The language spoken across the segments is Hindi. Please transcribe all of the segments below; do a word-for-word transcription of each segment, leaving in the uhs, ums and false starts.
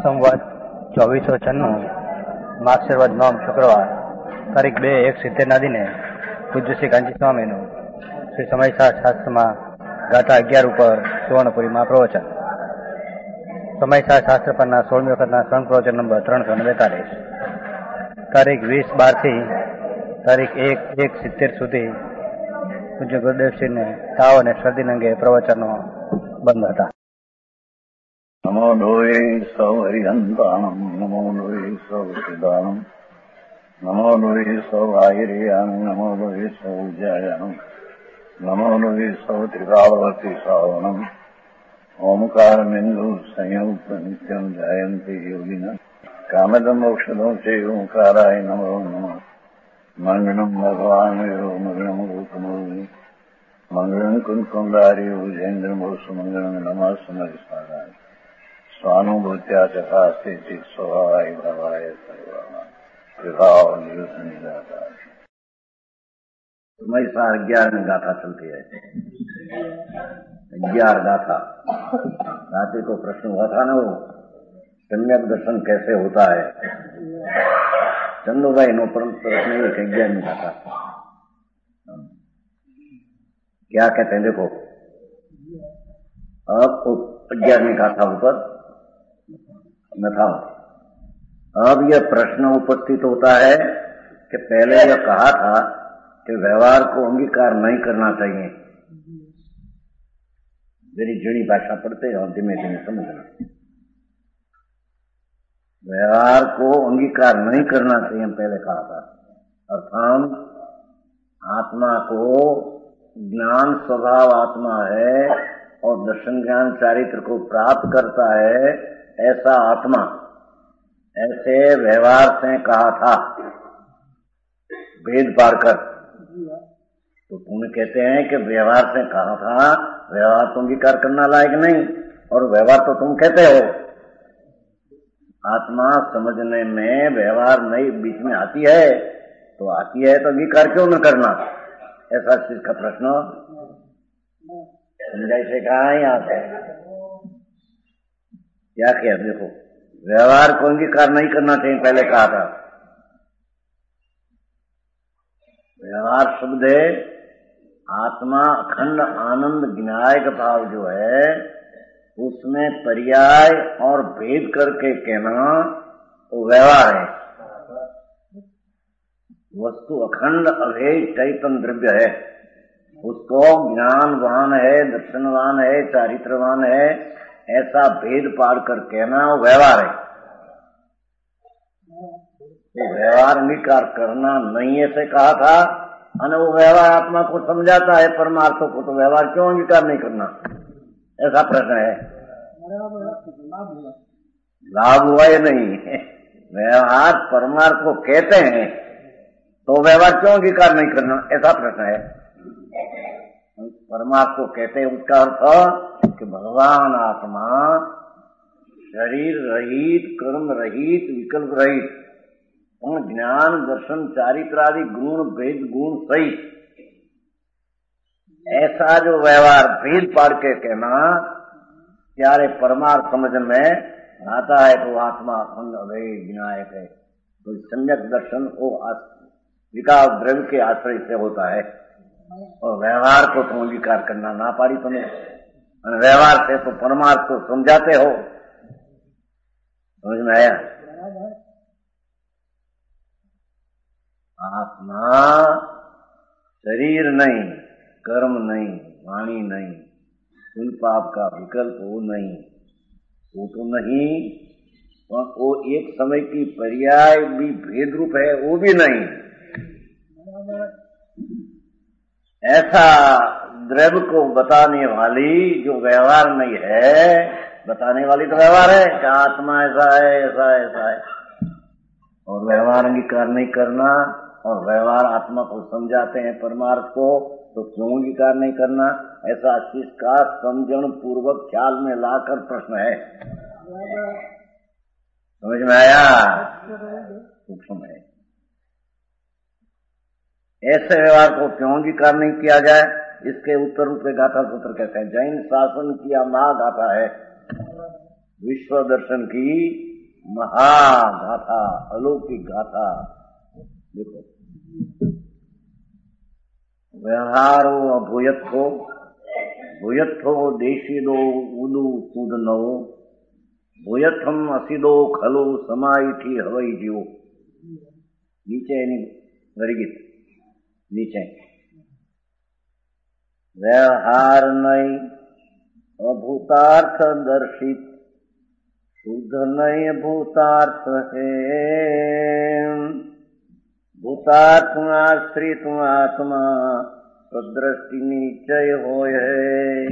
સંવત ચોવીસો છન્નું માગશીર નોમ શુક્રવાર તારીખ બે એક સિત્તેરના દિને પૂજ્ય શ્રી કાંચી સ્વામીનું શ્રી સમયસાર શાસ્ત્રમાં ગાથા અગિયાર ઉપર સુવર્ણપુરીમાં પ્રવચન. સમયસાર શાસ્ત્ર પરના સોળમી વખતના સ્વર્ણ પ્રવચન નંબર ત્રણસો ને બેતાલીસ. તારીખ વીસ બાર થી તારીખ એક એક સિત્તેર સુધી પૂજ્ય ગુરુદેવશ્રીને તાવ અને શરદી અંગે પ્રવચનો બંધ હતા. નમો લોહે સૌ હરિહંતાણમ, નમો લોહે સૌ સિદ્ધાણમ, નમો લોહે સૌ આયર્યાણમ, નમો લોહે સૌ જયાણમ, નમો લોહે સૌ ત્રિકાળવતી શ્રાવણમ, ઓમકાર બિંદુ સંયુક્ત નિત્યમ જયંતિ યોગિના કામદમ મોક્ષદો છે ઓંકારાય નમો નમઃ. મંગળમ ભગવાન મંગળમ રૂપમોહિ મંગળમ કુંકુમધારી ભુજેન્દ્ર મોક્ષ મંગળમ નમઃ સમરિસ્વાદાય સ્વાનુભૂત્યા ચકાસ્તે ચિત સ્વભાવાય ભાવાય સર્વમાં વિભાવ નિવૃત્ત નિરાકાર. समयसार ग्यारह में गाथा चलती है. ग्यारह गाथा रात्रि को प्रश्न हुआ था ना, वो सम्यक दर्शन कैसे होता है. चंदू भाई नो प्रश्न एक ग्यारह में गाथा क्या कहते हैं. देखो अब ग्यारहवीं गाथा ऊपर न था. अब यह प्रश्न उपस्थित होता है कि पहले यह कहा था कि व्यवहार को अंगीकार नहीं करना चाहिए. मेरी जड़ी भाषा पढ़ते हैं और धीमे धीमे समझना. व्यवहार को अंगीकार नहीं करना चाहिए पहले कहा था. अर्थात आत्मा को ज्ञान स्वभाव आत्मा है और दर्शन ज्ञान चारित्र को प्राप्त करता है ऐसा आत्मा, ऐसे व्यवहार से कहा था भेद पार कर. तो तुम्हें कहते हैं कि व्यवहार से कहा था, व्यवहार तो अंगीकार करना लायक नहीं, और व्यवहार तो तुम कहते हो. आत्मा समझने में व्यवहार नहीं बीच में आती है, तो आती है तो अंगीकार क्यों न करना. ऐसा चीज का प्रश्न समझाई से कहा है. यहाँ से क्या किया. देखो व्यवहार को अंगीकार नहीं करना चाहिए पहले कहा था. व्यवहार शब्द है आत्मा अखंड आनंद ज्ञायक भाव जो है, उसमें पर्याय और भेद करके कहना वो व्यवहार है. वस्तु अखंड अभेद चैतन्य द्रव्य है, उसको ज्ञानवान है, दर्शनवान है, चारित्रवान है, ऐसा भेद पार कर कहना वो व्यवहार है. तो व्यवहार अंगीकार करना नहीं ऐसे कहा था, और वो व्यवहार आत्मा को समझाता है परमार्थों को, तो व्यवहार क्यों अंगीकार नहीं करना. ऐसा प्रश्न है. लाभ हुआ या नहीं. व्यवहार परमार्थ को कहते हैं तो व्यवहार क्यों अंगीकार नहीं करना, ऐसा प्रश्न है. परमार्थ को कहते हैं उसका अर्थ कि भगवान आत्मा शरीर रहित, कर्म रहित, विकल्प रहित, ज्ञान दर्शन चारित्र आदि गुण भेद गुण सहित ऐसा जो व्यवहार भेद पाड़ के कहना प्यारे परमार्थ समझ में आता है, तो आत्मा अखंड अभेद विनायक है. तो सम्यक दर्शन वो विकास द्रव्य के आश्रय से होता है, और व्यवहार को तुम अंगीकार करना ना पाड़ी तुम्हें. व्यवहार से तो परमार्थ को समझाते हो. समझ में आया. आत्मा शरीर नहीं, कर्म नहीं, वाणी नहीं, कुल पाप का विकल्प वो नहीं, वो तो नहीं, और वो एक समय की पर्याय भी भेद रूप है वो भी नहीं. ऐसा द्रव्य को बताने वाली जो व्यवहार नहीं है, बताने वाली तो व्यवहार है कि आत्मा ऐसा है, ऐसा है, ऐसा है, और व्यवहार अंगीकार नहीं करना, और व्यवहार आत्मा को समझाते हैं परमार्थ को, तो क्यों अंगीकार नहीं करना. ऐसा इसका समझण पूर्वक ख्याल में लाकर प्रश्न है. समझ में आया. सूक्ष्म है. ऐसे व्यवहार को क्यों अंगीकार नहीं किया जाए, इसके उत्तर रूप में गाथा सूत्र कहते हैं. जैन शासन की यह महागाथा है. विश्व दर्शन की महागाथा, अलौकिक गाथा। देखो, व्यवहारो अभूयत्थो भूयत्थो देशिदो उदु सूदनो भूयत्थम असिदो खलो समाईठी हवई जीवो। नीचे वर्गित नीचे व्यवहार नहीं अभूतार्थ दर्शित शुद्ध नहीं भूतार्थ है भूतार्थ आश्रित आत्मा सदृष्टि निश्चय होय है।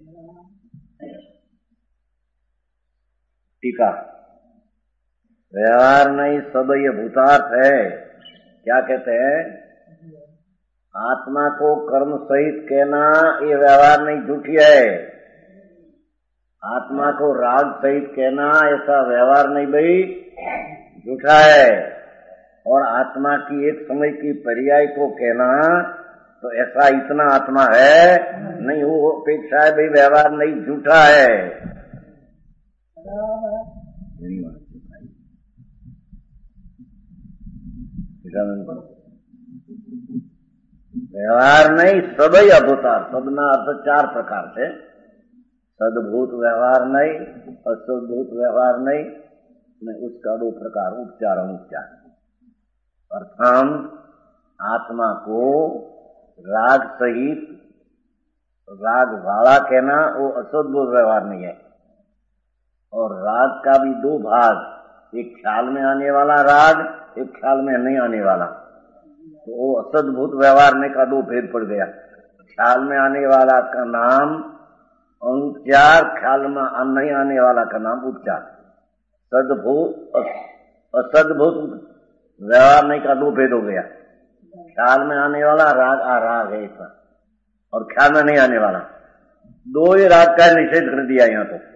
टीका, व्यवहार नहीं सदैव भूतार्थ है। क्या कहते हैं? आत्मा को कर्म सहित कहना ये व्यवहार नहीं, झूठी है। आत्मा को राग सहित कहना ऐसा व्यवहार नहीं भाई, झूठा है। और आत्मा की एक समय की पर्याय को कहना तो ऐसा इतना आत्मा है नहीं, वो अपेक्षा है भाई, व्यवहार नहीं, झूठा है। व्यवहार नहीं सदैव अभूतार। सबना अर्थ चार प्रकार से, सदभूत व्यवहार नहीं, असदभूत व्यवहार नहीं, उसका दो प्रकार, उपचार अनुपचार। प्रथम आत्मा को राग सहित राग वाला कहना वो असदभूत व्यवहार नहीं है। और राग का भी दो भाग, एक ख्याल में आने वाला राग, एक ख्याल में नहीं आने वाला, तो वो असदभूत व्यवहार में का दो भेद पड़ गया। ख्याल में आने वाला का नाम अनुपचार, ख्याल में नहीं आने वाला का नाम उपचार। सदभूत असदभूत व्यवहार नहीं का दो भेद हो गया। ख्याल में आने वाला राग आ राग है इसका, और ख्याल में नहीं आने वाला, दो ही राग का निषेध कर दिया। यहाँ तो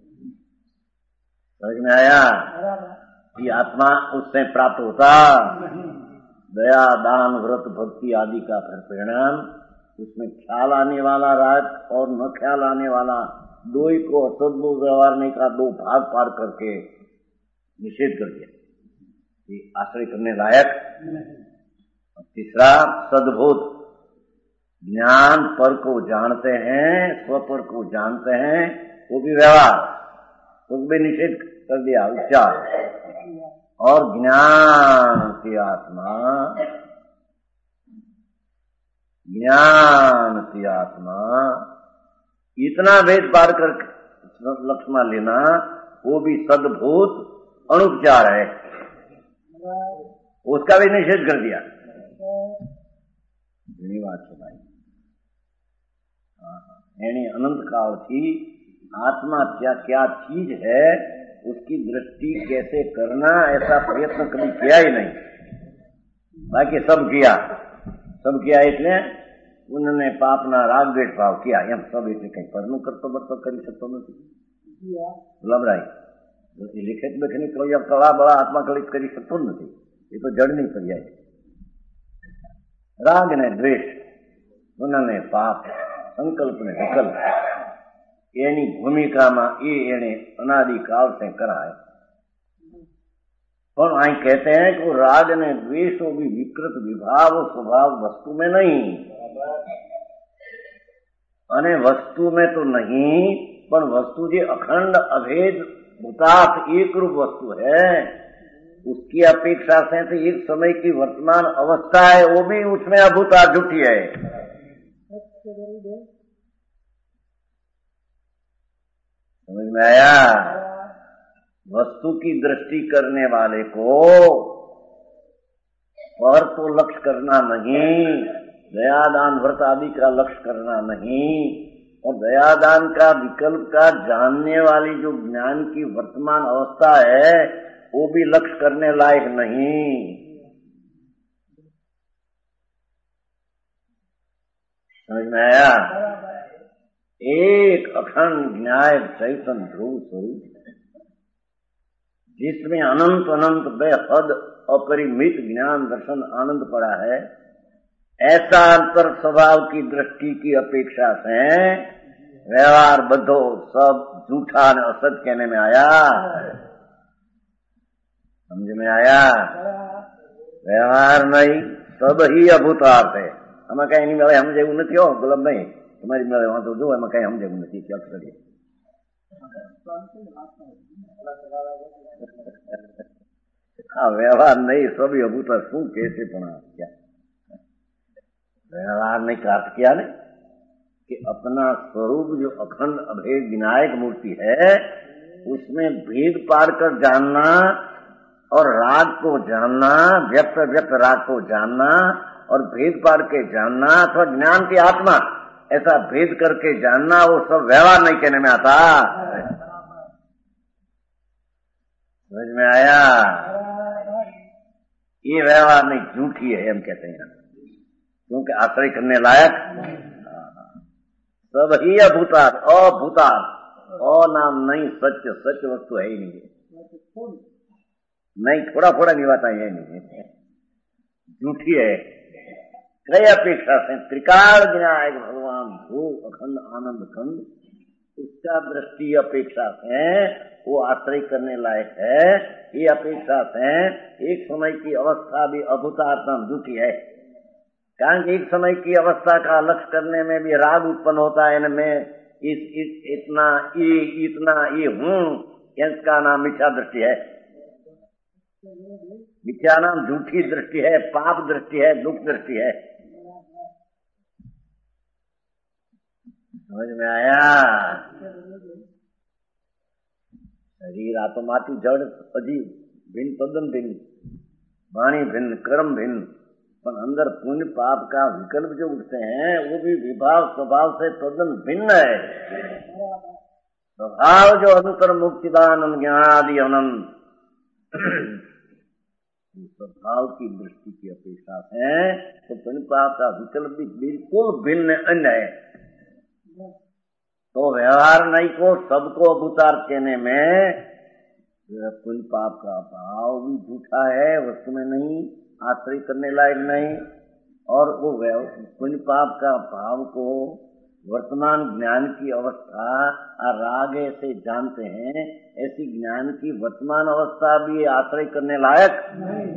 समझ में आया कि आत्मा उससे प्राप्त होता। दया, दान, व्रत, भक्ति आदि का परिणाम उसमें ख्याल आने वाला राग और न ख्याल आने वाला, दो ही को असदभूत व्यवहार नहीं का दो भाग पार करके निषेध कर दिया, ये आश्रय करने लायक। तीसरा सद्भूत, ज्ञान पर को जानते हैं, स्व पर को जानते हैं, वो भी व्यवहार, तो भी निषेध कर दिया, उपचार। और ज्ञान की आत्मा, ज्ञान की आत्मा इतना भेद पार कर लक्ष्मण लेना, वो भी सद्भूत अनुपचार है, उसका भी निषेध कर दिया। बात सुनाई यानी अनंत काल की आत्मा क्या क्या चीज है, उसकी दृष्टि कैसे करना, ऐसा प्रयत्न कभी किया ही नहीं। बाकी सब किया, सब किया इसलिए उन्होंने पापना राग द्वेष भाव किया, एम सब એટલે કઈ પરનું કરતો બરતો કરી શકતો નથી। લબરાઈ लिखित બેઠની કોઈ કળા બળા આત્મા કલિત કરી શકતો નથી, એ તો જડની પર્યાય। राग ने द्वेष, उन्होंने पाप, संकल्प ने विकल्प, एनी भूमिका में ये एने अनादि काल से करा है। पर आई कहते हैं कि राग ने द्वेष भी विकृत विभाव स्वभाव वस्तु में नहीं, अने वस्तु में तो नहीं, पर वस्तु जी अखंड अभेद भूतार्थ एक रूप वस्तु है, उसकी अपेक्षा से तो एक समय की वर्तमान अवस्था है, वो भी उसमें अभूता झूठी है। समझ में आया? वस्तु की दृष्टि करने वाले को पर तो लक्ष्य करना नहीं, दयादान व्रत आदि का लक्ष्य करना नहीं, और दयादान का विकल्प का जानने वाली जो ज्ञान की वर्तमान अवस्था है, वो भी लक्ष्य करने लायक नहीं। समझ में आया? एक अखंड न्याय चैतन्य ध्रुव स्वरूप, जिसमें अनंत अनंत बेहद अपरिमित ज्ञान दर्शन आनंद पड़ा है, ऐसा अंतर स्वभाव की दृष्टि की अपेक्षा से व्यवहार बद्धो सब झूठा और असत कहने में आया। समझ में आया? व्यवहार नहीं, सब ही अभूतार्थ है. અમે કઈ એની મળે સમજ એવું નથી. હો ગુલાબ નહીં, તમારી મળે વાંધો જો એમાં કઈ સમજ એવું નથી. ક્યાં કરીએ આ વ્યવહાર नहीं, सभी अभूतार्थ શું કે છે? પણ क्या व्यवहार नहीं का अर्थ किया ने कि अपना स्वरूप जो अखंड अभेद विनायक मूर्ति है उसमें भेद पार कर जानना और राग को जानना, व्यक्त व्यक्त राग को जानना और भेद पार के जानना अथवा ज्ञान की आत्मा ऐसा भेद करके जानना, वो सब व्यवहार नहीं कहने में आता. समझ में आया? ये व्यवहार नहीं, झूठी है हम कहते हैं, क्योंकि आश्रय करने लायक सब ही अभूतार्थ. अभूतार्थ अ नाम नहीं, सत्य सत्य वस्तु है ही नहीं. नहीं थोड़ा थोड़ा नहीं बात है नहीं, झूठी है. कई अपेक्षा से त्रिकाल विनायक भगवान भू अखंड आनंद खंड, उसका दृष्टि अपेक्षा से वो आश्रय करने लायक है. ये अपेक्षा से एक समय की अवस्था भी अभूतार्थ झूठी है. कारण एक समय की अवस्था का लक्ष्य करने में भी राग उत्पन्न होता है. इनमें इस, इस इतना ये इतना ये हूँ, इसका नाम मिथ्या दृष्टि है. मिथ्या नाम झूठी दृष्टि है, पाप दृष्टि है, दुख दृष्टि है. समझ में आया? शरीर आत्माती जड़ अजीब भिन्न, तद्दन भिन्न, वाणी भिन्न, कर्म भिन्न, पर अंदर पुण्य पाप का विकल्प जो उठते हैं वो भी विभाव स्वभाव से तद्दन भिन्न है. स्वभाव जो अंतर मुक्तिदानंद ज्ञानादि अनंत, स्वभाव की दृष्टि की अपेक्षा है तो पुण्य पाप का विकल्प भी बिल्कुल भिन्न अन्य है. तो व्यवहार नहीं को सबको अभूतार्थ कहने में पुण्य पाप का भाव भी झूठा है, वस्तु में नहीं, आश्रय करने लायक नहीं. और वो पुण्य पाप का भाव को वर्तमान ज्ञान की अवस्था राग से जानते हैं, ऐसी ज्ञान की वर्तमान अवस्था भी आश्रय करने लायक नहीं.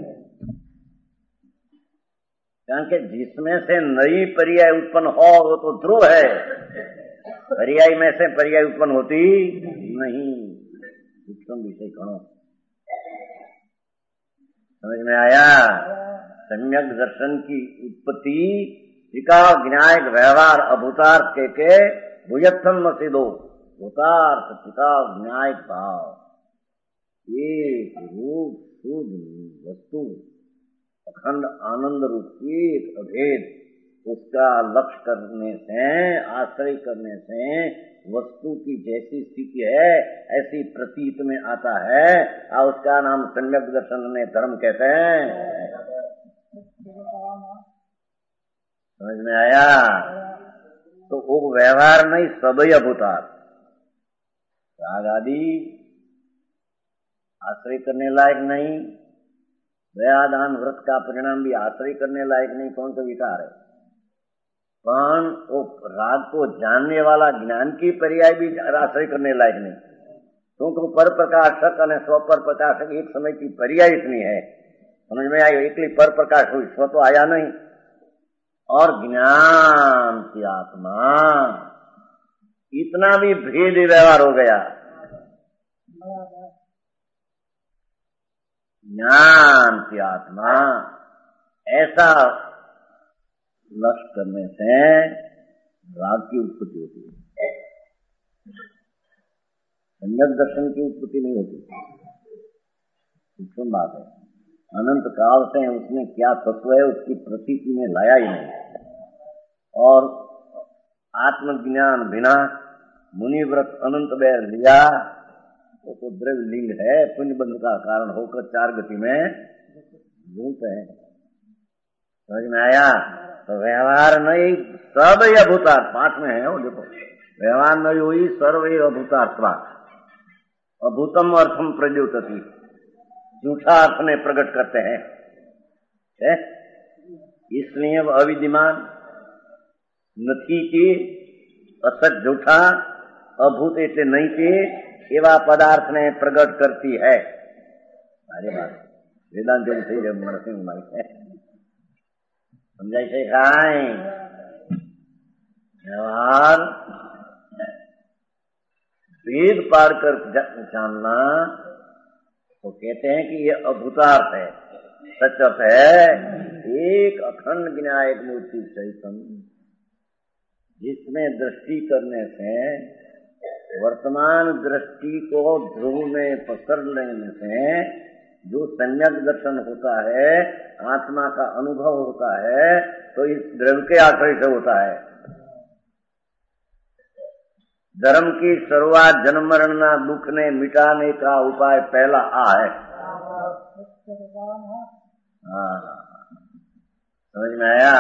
क्योंकि जिसमें से नई पर्याय उत्पन्न हो वो तो ध्रुव है, पर्याय में से पर्याय उत्पन्न होती नहीं. उत्तम विषय कहो. समझ में आया? सम्यक दर्शन की उत्पत्ति त्रिकाल विनायक व्यवहार अभूतार्थ के के भुजत्थम मसिदो भूतार्थ त्रिकाल विनायक भाव, एक रूप शुद्ध वस्तु अखंड आनंद रूप एक अभेद, उसका लक्ष्य करने से, आश्रय करने से वस्तु की जैसी स्थिति है ऐसी प्रतीत में आता है, और उसका नाम सम्यक दर्शन में धर्म कहते हैं. समझ में आया? तो वो व्यवहार नहीं, सभी अभूतार्थ. राग आदि आश्रय करने लायक नहीं, दयादान व्रत का परिणाम भी आश्रय करने लायक नहीं. कौन सा विकार है? पण वो राग को जानने वाला ज्ञान की पर्याय भी आश्रय करने लायक नहीं, क्योंकि पर प्रकाशक और स्व पर प्रकाशक एक समय की पर्याय इतनी है. समझ में आई? एकली पर प्रकाश हुई, स्व तो आया नहीं. और ज्ञान की आत्मा इतना भी भेद व्यवहार हो गया. ज्ञान की आत्मा ऐसा लक्ष्य करने से राग की उत्पत्ति होती है, सम्यक दर्शन की उत्पत्ति नहीं होती. उत्तम बात है. अनंत काल से उसने क्या तत्व है उसकी प्रतीति में लाया ही नहीं. और आत्मज्ञान बिना मुनि व्रत अनंत बैर लिया वो तो द्रव्य लिंग है, पुण्य बंध का कारण होकर चार गति में भूत है. समझ में आया? तो व्यवहार नहीं, सब अभूतार्थ. पाठ में है वो देखो, व्यवहार नहीं हुई सर्व अभूतार्थवा, अभूतम अर्थम प्रद्योतति, झूठा अर्थ में प्रकट करते हैं. है? इसलिए वह अविद्यमान नथी के असत झूठा अभूत ऐसे नहीं के एवा पदार्थ ने प्रकट करती है. अरे बात वेदांत જેવું થઈ જાય નરસિંહ ભાઈ સમજાય છે કાંઈ व्यवहार वेद पार कर जानना तो कहते हैं कि ये अभूतार्थ है, सच अर्थ है एक अखंड विनायक मूर्ति चैतन्य जिसमें दृष्टि करने से वर्तमान दृष्टि को ध्रुव में पकड़ लेने से जो सम्यक दर्शन होता है, आत्मा का अनुभव होता है, तो इस द्रव्य के आश्रय से होता है। धर्म की शुरुआत जन्म मरण ना दुख ने मिटाने का उपाय पहला आ है। हाँ, समझ में आया?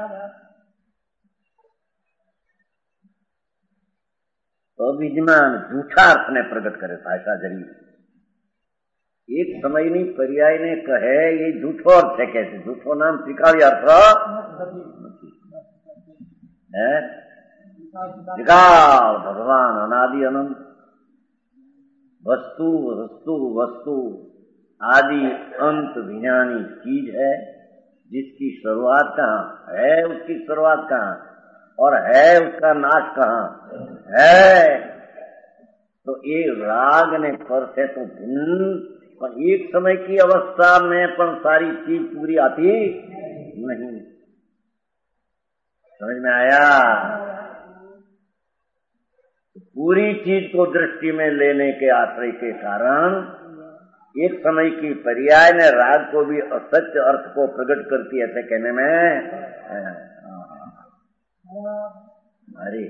अभिज्ञान झूठा अर्थ ने प्रकट करे भाषा जरिए एक समय नहीं पर्याय ने कहे ये झूठो अर्थ है, कैसे झूठो नाम स्वीकार्य अर्थ है विकाल भगवान अनादि अनंत वस्तु वस्तु वस्तु आदि अंत विज्ञानी चीज है जिसकी शुरुआत कहाँ है, उसकी शुरुआत कहाँ और है उसका नाश कहाँ है। तो ये राग ने पर से तो भिन्न पर एक समय की अवस्था में पर सारी चीज पूरी आती नहीं। समझ में आया? पूरी चीज को दृष्टि में लेने के आश्रय के कारण एक समय की पर्याय ने राग को भी असत्य अर्थ को प्रकट करती है, ऐसे कहने में अरे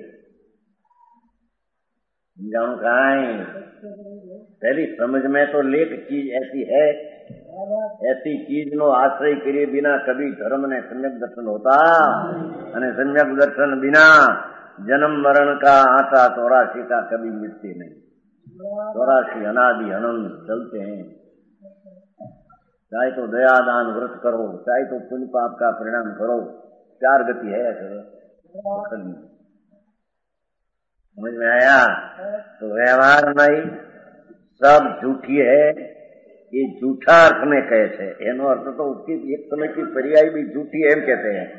समझाऊं काई पहली समझ में तो लेख चीज ऐसी है, ऐसी चीज नो आश्रय करे बिना कभी धर्म ने सम्यक दर्शन होता अने सम्यक दर्शन बिना जन्म मरण का आटा चौरासी का कभी मिटते नहीं। चौरासी अनादि अनंत चलते हैं। चाहे तो दया दान व्रत करो, चाहे तो पुण्य पाप का परिणाम करो, चार गति है। समझ में आया? तो व्यवहार नहीं सब झूठी है, ये झूठा अर्थ में कहे छे एनो अर्थ तो उसकी एक समय की पर्याय भी झूठी है एम कहते हैं।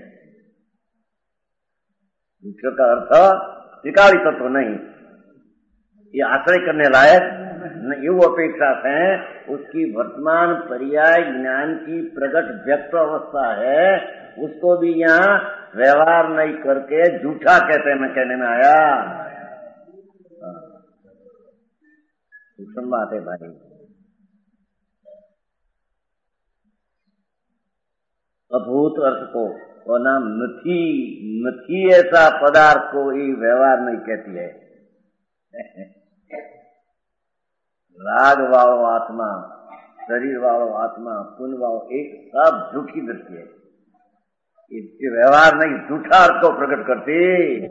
झूठे का अर्थ स्वीकारी तत्व नहीं, ये आश्रय करने लायक ये वो अपेक्षा है उसकी वर्तमान पर्याय ज्ञान की प्रकट व्यक्त अवस्था है, उसको भी यहाँ व्यवहार नहीं करके झूठा कहते हैं। मैं कहने में आया सूक्ष्म बात है भाई। अभूत अर्थ को और नाम नथी नथी ऐसा पदार्थ को ही व्यवहार नहीं कहती है। राग वालो आत्मा, शरीर वालो आत्मा, पुण्य वालो एक सब झूठी दृष्टि है, इसके व्यवहार नहीं झूठा अर्थ को प्रकट करती।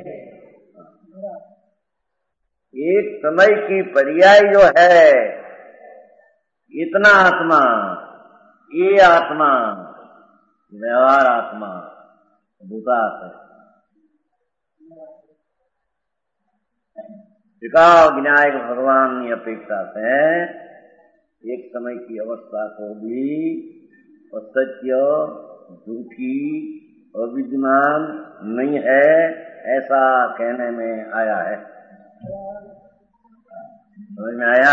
एक समय की पर्याय जो है इतना आत्मा, ये आत्मा व्यवहार आत्मा भूतार्थ है। विकाल विनायक भगवान की अपेक्षा से एक समय की अवस्था को भी असत्य झूठी अविद्यमान नहीं है ऐसा कहने में आया है। समझ में आया?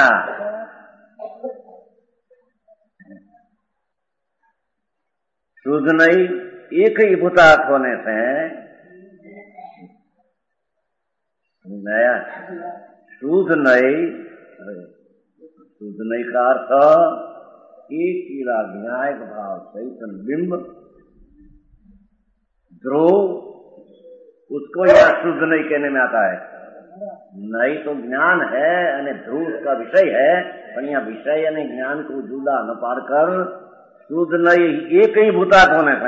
शुद्ध नहीं एक ही भूतार्थ होने से नया शुद्ध नहीं शुद्ध नहीं का अर्थ एक कीड़ा विनायक भाव चैतन्य बिंब ध्रुव, उसको यह शुद्ध नहीं कहने में आता है। नहीं तो ज्ञान है અને ध्रुव उसका विषय है, पर यहाँ विषय અને ज्ञान को जुदा न पाड़कर शुद्ध नहीं एक ही भूतार्थ होने से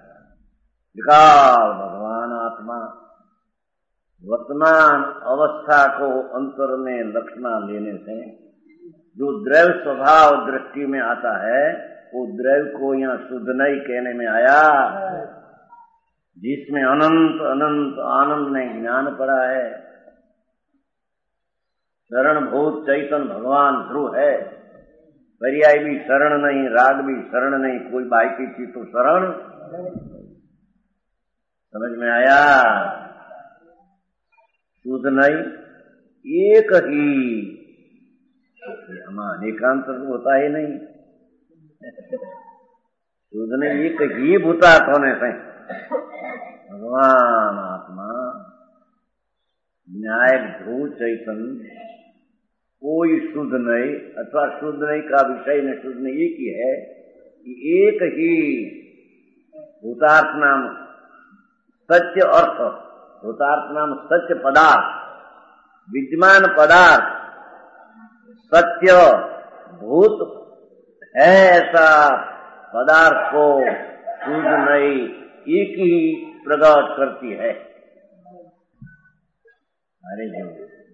विकाल भगवान आत्मा वर्तमान अवस्था को अंतर में लक्षणा लेने से जो द्रव्य स्वभाव दृष्टि में आता है वो द्रव्य को यहाँ शुद्ध नहीं कहने में आया, जिसमें अनंत अनंत आनंद में ज्ञान पड़ा है। शरण भूत चैतन्य भगवान ध्रुव है, पर्याय भी शरण नहीं, राग भी शरण नहीं, कोई बाकी थी तो शरण। समझ में आया? शुद्ध नहीं, एक ही। हमारा एकांतर होता ही नहीं, शुद्ध नहीं, एक ही भूतार्थ होने से भगवान आत्मा न्याय ध्रुव चैतन्य कोई शुद्ध नहीं अथवा शुद्ध नहीं का विषय न शुद्ध नहीं, एक ही है कि एक ही भूतार्थ नाम सत्य अर्थ, भूतार्थ नाम सत्य पदार्थ, विद्यमान पदार्थ सत्य भूत है, ऐसा पदार्थ को शुद्ध नहीं एक ही प्रकट करती है। अरे जो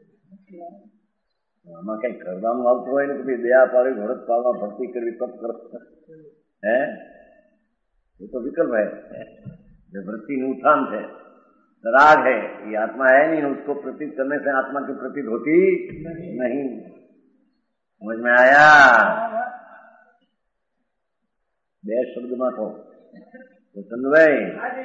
આમાં કઈ કરવાનું આવતું હોય ને કે દયા પાડી ભરત પાવા ભક્તિ કરવી તપ કરો હે, એ તો વિકલ્પ है। जो वृत्ति में उठान है, राग है, ये आत्मा है नहीं, उसको प्रतीत करने से आत्मा की प्रतीत होती नहीं। समझ में आया? બે શબ્દમાં તો ચંદુભાઈ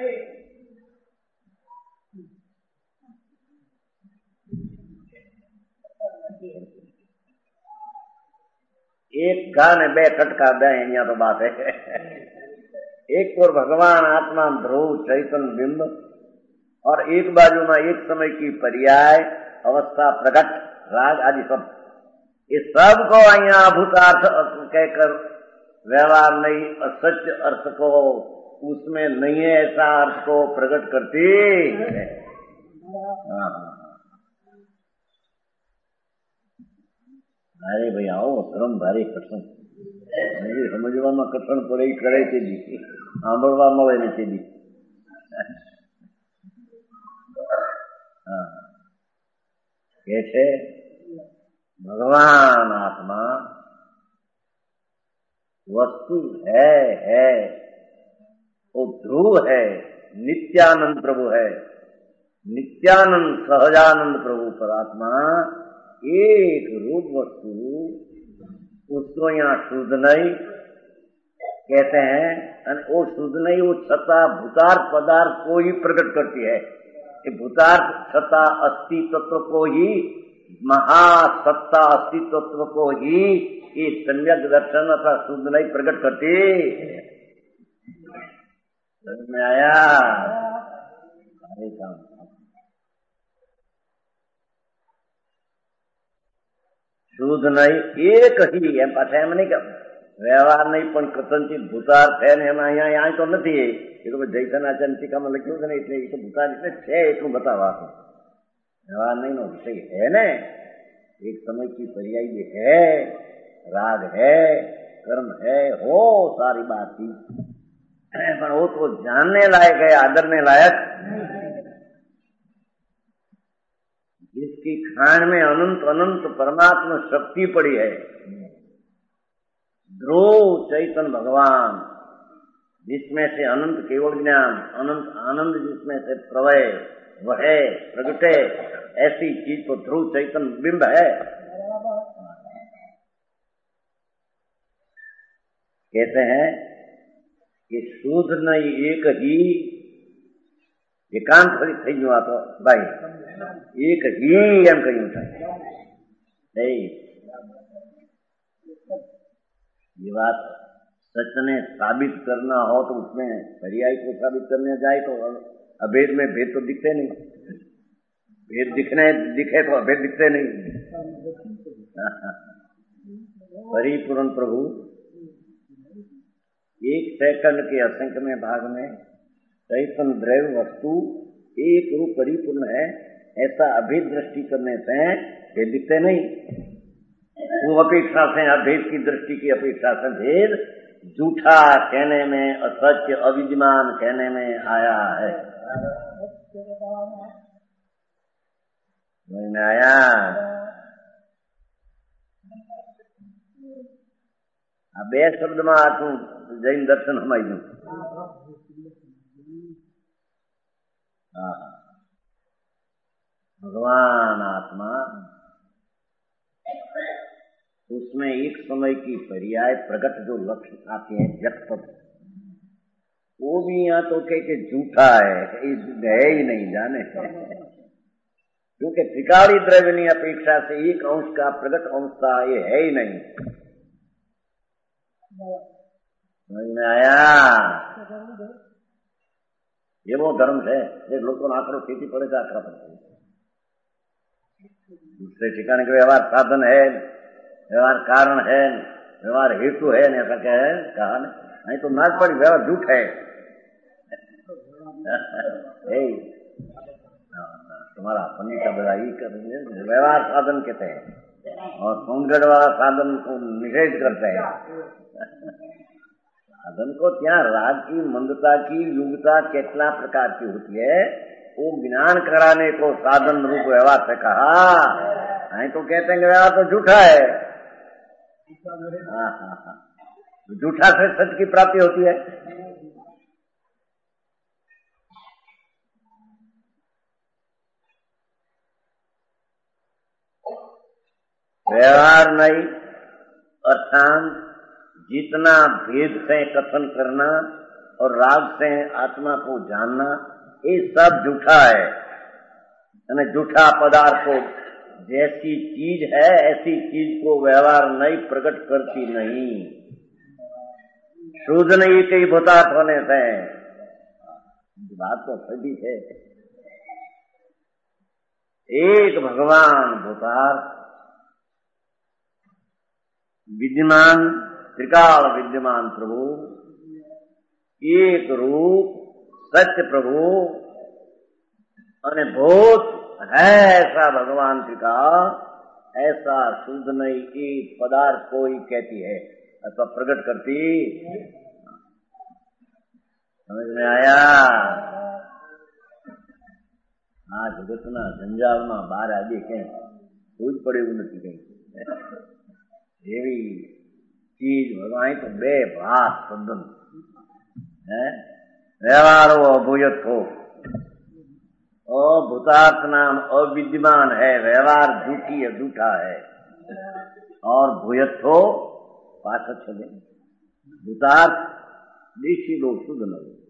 एक घा ने बे कटका दे, यहाँ तो बात है। एक और भगवान आत्मा ध्रुव चैतन्य बिंब और एक बाजू में एक समय की पर्याय अवस्था प्रकट राग आदि सब, इस सब को यहाँ अभूतार्थ कहकर व्यवहार नहीं, असत्य अर्थ को उसमें नहीं है ऐसा अर्थ को प्रकट करती है। अरे भाई आओ, श्रम भारी कठिन समझવામાં કઠણ પડે એ કરે તે દી સાંભળવા મળે ને તે દી। કે છે ભગવાન આત્मा वस्तु है है वो ध्रुव है, नित्यानंद प्रभु है, नित्यानंद सहजानंद प्रभु परमात्मा एक रूप वस्तु, उसको यहाँ शुद्ध नहीं कहते हैं। वो शुद्ध नहीं, वो सत्ता भूतार्थ पदार्थ को ही प्रकट करती है। ये भूतार्थ सत्ता अस्तित्व को ही, महासत्ता अस्तित्व को ही ये सम्यक दर्शन अथवा शुद्ध नहीं प्रकट करती। समझ में आया? अरे काम शुद्ध नहीं एक ही एम पाछा एम नहीं कर व्यवहार नहीं पण कथनचित भूतार्थ है ने एમાં અહીંયા અહીંયા તો નથી। એ તો જૈસના ચંતિકામાં લખ્યું છે ને એટલે એ તો ભૂતાર્થ એટલે છે એટલું બતાવવા व्यवहार नहीं नो विषय है ने, एक समय की पर्याय भी है, राग है, कर्म है, हो सारी बात थी, पर वो तो जानने लायक है, आदरने लायक। जिसकी खान में अनंत अनंत परमात्मा शक्ति पड़ी है, ध्रुव चैतन्य भगवान, जिसमें से अनंत केवल ज्ञान, अनंत आनंद जिसमें से प्रवय वह प्रगटे, ऐसी चीज तो ध्रुव चैतन्य बिंब है। कहते हैं कि शुद्ध नहीं एक ही एकांत फलित થઈ ગયું। આ તો ભાઈ एक ही એમ કહ્યું છે। ये बात सच ने साबित करना हो तो उसमें पर्याय को साबित करने जाए तो अभेद में भेद तो दिखते नहीं, भेद दिखने दिखे तो अभेद दिखते नहीं। परिपूर्ण प्रभु एक सेकंड के असंख्य में भाग में चैतन्य द्रव्य वस्तु एक रूप परिपूर्ण है, ऐसा अभेद दृष्टि करने से भेद दिखते नहीं। वो अपेक्षा से अभेद की दृष्टि की अपेक्षा से भेद झूठा कहने में, असत्य अविद्यमान कहने में आया है। में आया आ बे शब्द में आखू जैन दर्शन हमारी दू। भगवान आत्मा उसमें एक समय की पर्याय प्रकट जो लक्ष्य आते हैं व्यक्त, वो भी यहाँ तो कह के झूठा है, है ही नहीं जाने, क्योंकि त्रिकाली द्रव्य अपेक्षा से एक अंश का प्रकट अंश था, ये है ही नहीं। समझ में आया? ये वो धर्म है, एक लोग को आंकड़ो खेती पड़े तो आंकड़ा पड़ता है। दूसरे ठिकाने के व्यवहार साधन है, व्यवहार कारण है, व्यवहार हेतु है, ऐसा क्या है कहा नहीं तो नाच पड़ी व्यवहार झूठ है। तुम्हारा अपनी का बड़ाई करेंगे, व्यवहार साधन कहते हैं और संगड़ वाला साधन को निषेध करते हैं। साधन को क्या राग की, मंदता की, युगता कितना प्रकार की होती है, वो ज्ञान कराने को साधन रूप व्यवहार से कहा। नहीं तो कहते हैं व्यवहार तो झूठा है। हाँ हाँ हाँ, झूठा से सच की प्राप्ति होती है। व्यवहार नहीं अर्थात जितना भेद से कथन करना और राग से आत्मा को जानना, ये सब झूठा है। यानी झूठा पदार्थ को जैसी चीज है ऐसी चीज को व्यवहार नहीं प्रकट करती नहीं। शुद्ध नहीं कई भूतार्थ होने से बात तो सही है। एक भगवान भूतार्थ विद्यमान, त्रिकाल विद्यमान प्रभु, एक रूप सत्य प्रभु और भूत है ऐसा भगवान त्रिकाल, ऐसा शुद्ध नहीं एक पदार्थ कोई कहती है अथवा प्रकट करती। समझ में आया? हाँ, जगतना जंजाल में बार आगे कहीं कोई पड़े नहीं कहीं एवी चीज भगवान तो बेभास संदन है। व्यवहार हो अभूयत हो, भूतार्थ नाम अविद्यमान है, व्यवहार झूठी है, झूठा है। और भूयत हो पास चले भूतार्थ देशी लोग शुद्ध न हो।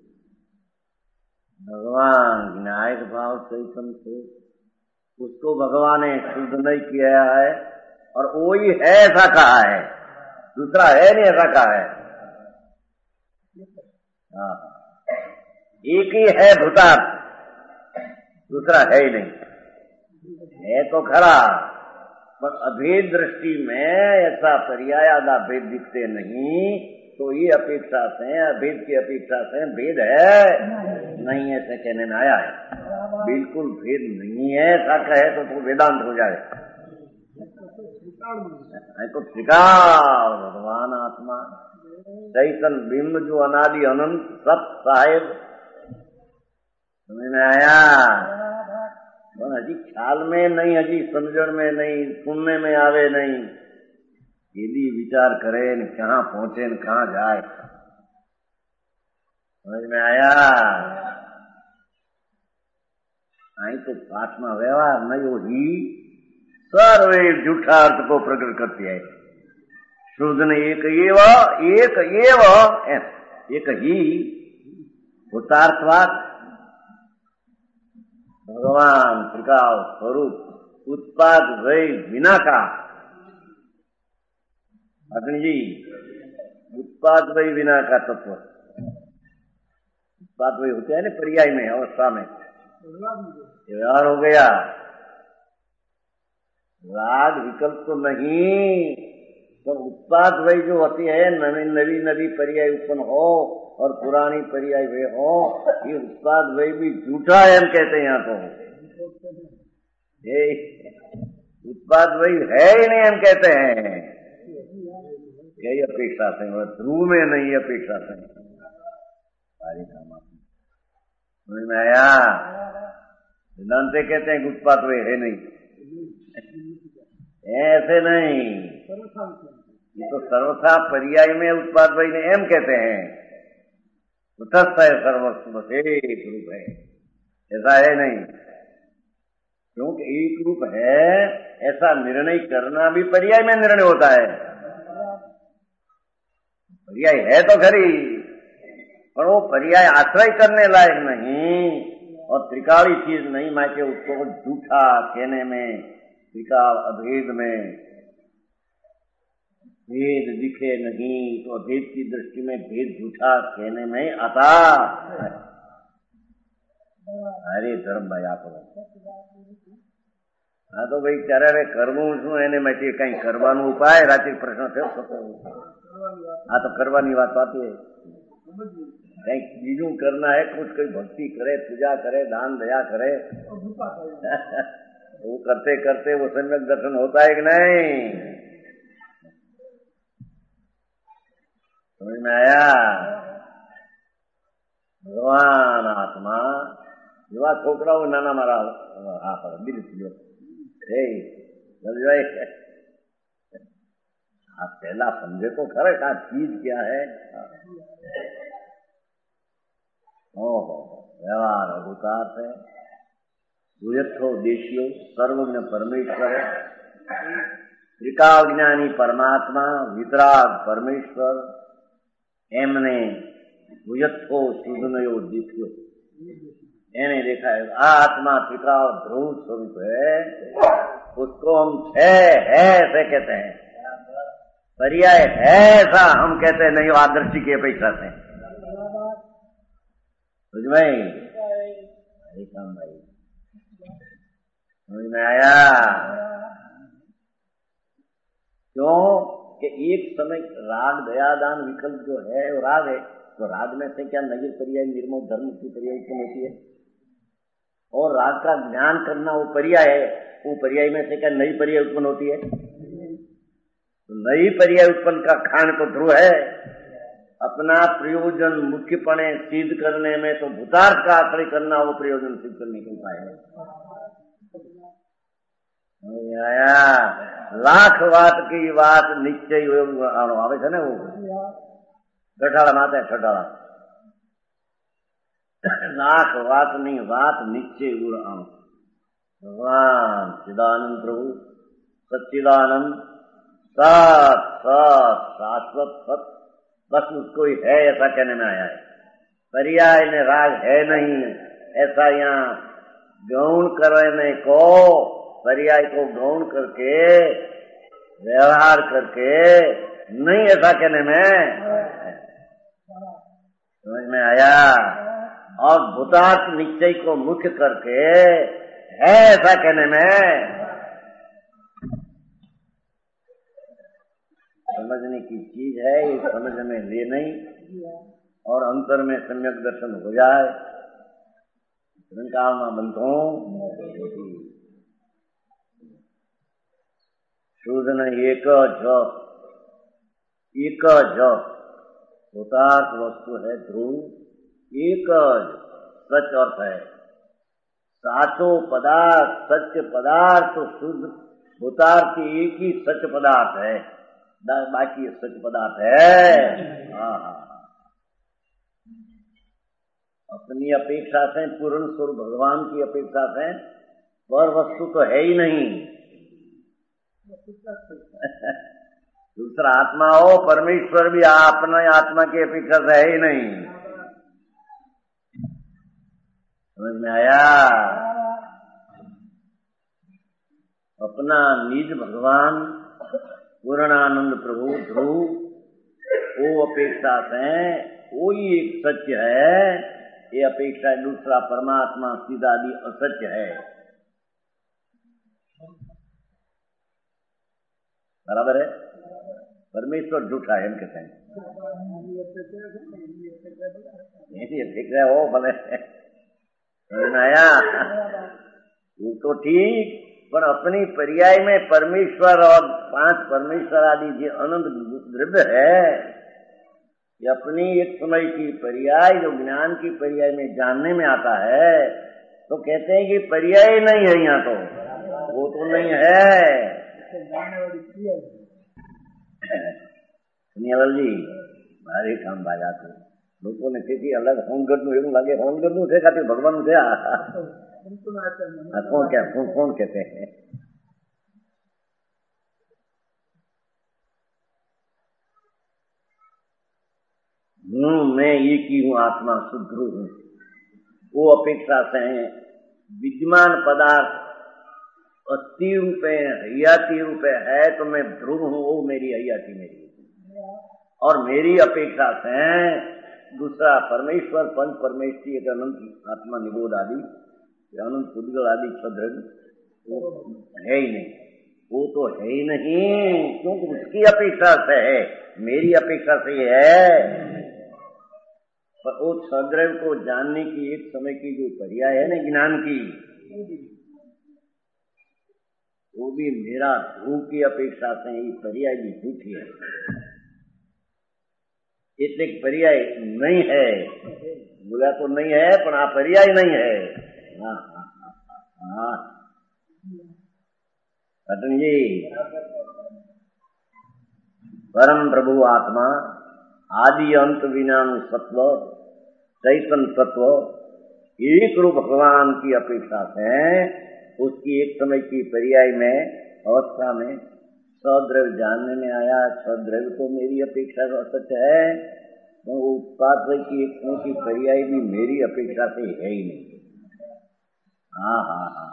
भगवान विनायक भाव चैतन्य से उसको भगवान ने शुद्ध नहीं किया है और वही है ऐसा कहा है, दूसरा है नहीं ऐसा कहा है। हाँ, एक ही है भूतार्थ, दूसरा है ही नहीं। है तो खरा पर अभेद दृष्टि में ऐसा पर्यायादा भेद दिखते नहीं, तो ये अपेक्षा से अभेद की अपेक्षा से भेद है नहीं ऐसे कहने में आया है। बिल्कुल भेद नहीं है ऐसा कहे तो, तो वेदांत हो जाए। तो त्रिकाल भगवान आत्मा चैतन बिंब जो अनादि अनंत सब साहेब। समझ में आया? हजी ख्याल में नहीं, हजी समझण में नहीं, सुनने में आवे नहीं, यदि विचार करे न कहाँ पहुंचे न कहाँ जाए। समझ में आया? आई तो आत्मा व्यवहार नहीं हो ही सर्वे झूठा अर्थ को प्रकट करती है। शुद्ध ने एक एव एक एव एक ही भूतार्थवाद भगवान त्रिकाल स्वरूप उत्पाद वय बिना का। अग्नि जी उत्पाद वय बिना का तत्व, उत्पाद वय होते हैं ना पर्याय में अवस्था में, व्यवहार हो गया। राग विकल्प तो नहीं, तो उत्पाद वही जो होती है नवी नवी नवी पर्याय उत्पन्न हो और पुरानी पर्याय वे हो, ये उत्पाद वही भी झूठा है हम कहते हैं। यहाँ तो ये उत्पाद वही है ही नहीं हम कहते हैं। यही अपेक्षा से ध्रुव में नहीं अपेक्षा से सारी काम समझ में आया? वेदांत कहते हैं उत्पाद वही है नहीं, ऐसे नहीं। ये तो सर्वथा पर्याय में उत्पाद भाई ने एम कहते हैं, तटस्थ है सर्वस्व एक रूप है, ऐसा है नहीं। क्योंकि एक रूप है ऐसा निर्णय करना भी पर्याय में निर्णय होता है। पर्याय है तो खरी, पर वो पर्याय आश्रय करने लायक नहीं और त्रिकाली चीज नहीं, माके उसको झूठा कहने में, त्रिकाल अभेद में भेद दिखे नहीं तो अभेद की दृष्टि में भेद झूठा कहने में आता। अरे धर्म भाई आप हाँ तो भाई ત્યારે કરવું શું એને માટે કઈ કરવાનો ઉપાય રાત્રિ પ્રશ્ન થયો થતો આ તો કરવાની વાત વાતી કઈક બીજું કરના है कुछ कोई भक्ति करे, पूजा करे, दान दया करे, वो करते करते वो सम्यक दर्शन होता है कि नहीं? समझ में आया? भगवान आत्मा युवा छोकराओ नाना मारा हाँ पर बिल्कुल आप पहला समझे तो खरे का चीज क्या है। ओहो व्यवहार अभूतार्थ है, दुयथो देशियो सर्वज्ञ परमेश्वर, त्रिकाज्ञानी परमात्मा, वितराग परमेश्वर, एमने दुयथो सुधनयो दिख्यो एने देखा है। आ आत्मा त्रिकाल ध्रुव स्वरूप है, उसको हम छह है ऐसे कहते हैं, पर्याय है ऐसा हम कहते हैं नहीं, आदर्शी की अपेक्षा से। समझ में हरे काम भाई समझ में आया? क्यों कि एक समय राग दयादान विकल्प जो है वो राग है, तो राग में से क्या नगर पर्याय निर्मोह धर्म की पर्याय उत्पन्न होती है, और राग का ज्ञान करना वो पर्याय है, वो पर्याय में से क्या नई पर्याय उत्पन्न होती है? तो नई पर्याय उत्पन्न का खान तो ध्रुव है। अपना प्रयोजन मुख्यपणे सिद्ध करने में तो भूतार्थ का आश्रय करना वो प्रयोजन सिद्ध करने के उपाय है। आया लाख बात की बात निश्चय आवे है ना, वो छठाड़ा माता है छठाड़ा लाख बात नहीं, बात निश्चय गुण आम। भगवान चिदानंद प्रभु सच्चिदानंद सत सत शाश्वत सत, बस उसको ही है ऐसा कहने में आया है। पर्याय में राग है नहीं ऐसा यहाँ गौण करने को, पर्याय को गौण करके व्यवहार करके नहीं ऐसा कहने में समझ में आया। और भूतार्थ निश्चय को मुख्य करके है ऐसा कहने में समझने की चीज है, ये समझ में ले नहीं और अंतर में सम्यक दर्शन हो जाए, काल में बंधो शूदन एक ज एक ज भूतार्थ वस्तु है ध्रुव, एक सच अर्थ है, साचो पदार्थ सत्य पदार्थ शुद्ध भूतार्थ एक ही सच पदार्थ है, बाकी सच पदार्थ है। हाँ अपनी अपेक्षा से पूर्ण स्वरूप भगवान की अपेक्षा से पर वस्तु तो है ही नहीं। दूसरा आत्मा हो परमेश्वर भी अपना आत्मा की अपेक्षा से है ही नहीं। समझ में आया? अपना निज भगवान पूर्णानंद प्रभु ध्रुव वो अपेक्षा से वो ही एक सत्य है, ये अपेक्षा दूसरा परमात्मा सीधा भी असत्य है। बराबर है? परमेश्वर झूठा है हम कहते हैं, ठीक है वो भले आया वो तो ठीक, पर अपनी पर्याय में परमेश्वर और पांच परमेश्वर आदि जो अनंत द्रव्य है, ये अपनी एक समय की पर्याय जो ज्ञान की पर्याय में जानने में आता है, तो कहते हैं कि पर्याय नहीं है यहाँ, तो वो तो नहीं है। सुनिए जी મારે કામ બાજા છે લોકોને તેથી અલગ હોનગઢ નું એવું લાગે, હોનગઢ નું છે કાતે ભગવાન છે। कौन क्या कौन, कौन कहते हैं? हूँ मैं एक ही हूँ, आत्मा शुद्ध हूँ, वो अपेक्षा से है विद्यमान पदार्थ अस्थि रूप है, हयाती रूप है, तो मैं ध्रुव हूँ, वो मेरी हयाती मेरी, और मेरी अपेक्षा से दूसरा परमेश्वर पंच परमेश्वरी एक अनंत आत्मा निबोध आदि अनंत पुद्गल आदि छद्र वो है ही नहीं, वो तो है ही नहीं, क्योंकि उसकी अपेक्षा से है, मेरी अपेक्षा से है। पर वो छद्र को जानने की एक समय की जो पर्याय है ना ज्ञान की, वो भी मेरा ध्रुव की अपेक्षा से ही पर्याय भी झूठी है, એટલે पर्याय नहीं है, बोला तो नहीं है पर आ पर्याय नहीं है। हाँ हाँ हाँ अटन जी परम प्रभु आत्मा आदि अंत विनानु सत्व चैतन्य तत्व एक रूप भगवान की अपेक्षा से उसकी एक समय की पर्याय में अवस्था में सद्रव्य जानने में आया। सद्रव्य तो मेरी अपेक्षा का सच है, तो उत्पाद की एक समय की पर्याय भी मेरी अपेक्षा से है ही नहीं। हाँ हाँ हाँ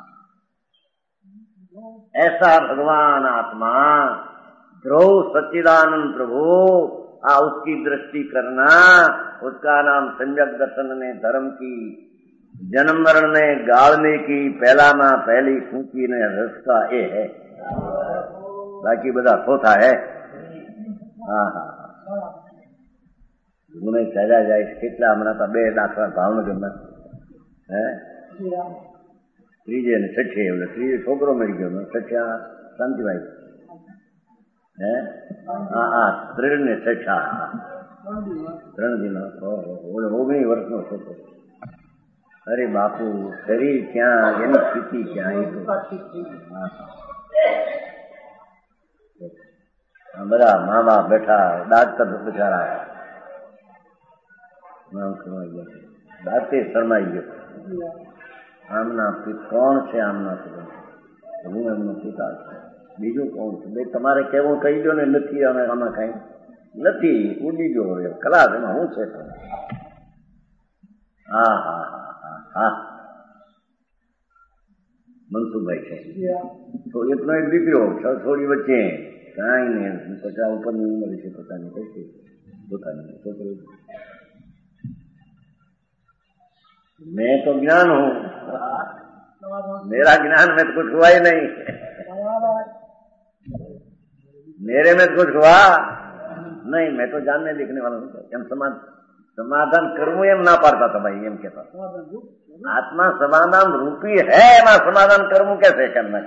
ऐसा भगवान आत्मा ध्रुव सच्चिदानंद प्रभु आ उसकी दृष्टि करना, उसका नाम सम्यक दर्शन में धर्म की जन्म मरण में गाड़ने की पहला मां पहली सूची ने रस्ता ये है, बाकी बधा खोथा है। हाँ हाँ મને સજા જાય કેટલા હમણાં તો બે દાખલા ભાવનગરના હે ત્રીજે ને છઠ્ઠે એટલે ત્રીજે છોકરો મરી ગયો ને છઠ્ઠા શાંતિભાઈ હે હા હા ત્રણ ને છઠ્ઠા ત્રણ દિન ઓગણીસ વર્ષનો છોકરો। અરે બાપુ શરીર ક્યાં એની સ્થિતિ ક્યાં એ તો બધા મા બાપ બેઠા ડાક્ટર બિચારા નામ શરમાઈ ગયો, દાંતે શરમાઈ ગયો। આમના કોણ છે? આમના હું એમનો પિતા છું, બીજું કોણ છે? ભાઈ તમારે કેવું કહી દો ને નથી, અમે આમાં કઈ નથી, ઉડી ગયો ખલાસ, એમાં હું છે? હા હા હા હા હા મનસુખભાઈ છે તો એટલો એક દીકરો થોડી વચ્ચે કાંઈ નહીં, પચાસ ઉપરની ઉંમર છે પોતાની, કઈ પોતાની છોકરી। मैं तो ज्ञान हूँ, मेरा ज्ञान में तो कुछ हुआ ही नहीं, मेरे में तो कुछ हुआ नहीं, मैं तो जानने लिखने वाला हूँ। एम समाधान करूँ एम ना पाड़ता था भाई, एम कहता आत्मा समाधान रूपी है ना, समाधान करूँ कैसे करना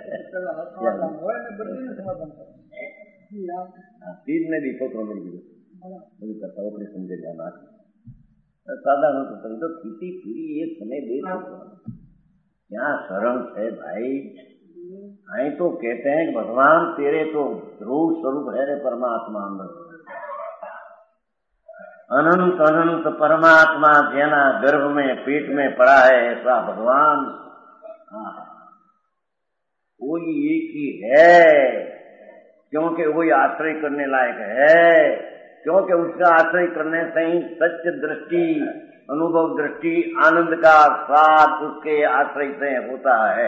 तीज में भी छोकरो मिल गई करता ऑपरेशन के जाना साधारण तो तो स्थिति पूरी एक समय दे क्या शरण है भाई। आई तो कहते हैं कि भगवान तेरे तो ध्रुव स्वरूप है रे परमात्मा, अनंत अनंत परमात्मा जेना गर्भ में पेट में पड़ा है ऐसा भगवान वही एक ही है, क्योंकि वही आश्रय करने लायक है, क्योंकि उसका आश्रय करने से ही सत्य दृष्टि अनुभव दृष्टि आनंद का स्वाद उसके आश्रय से होता है।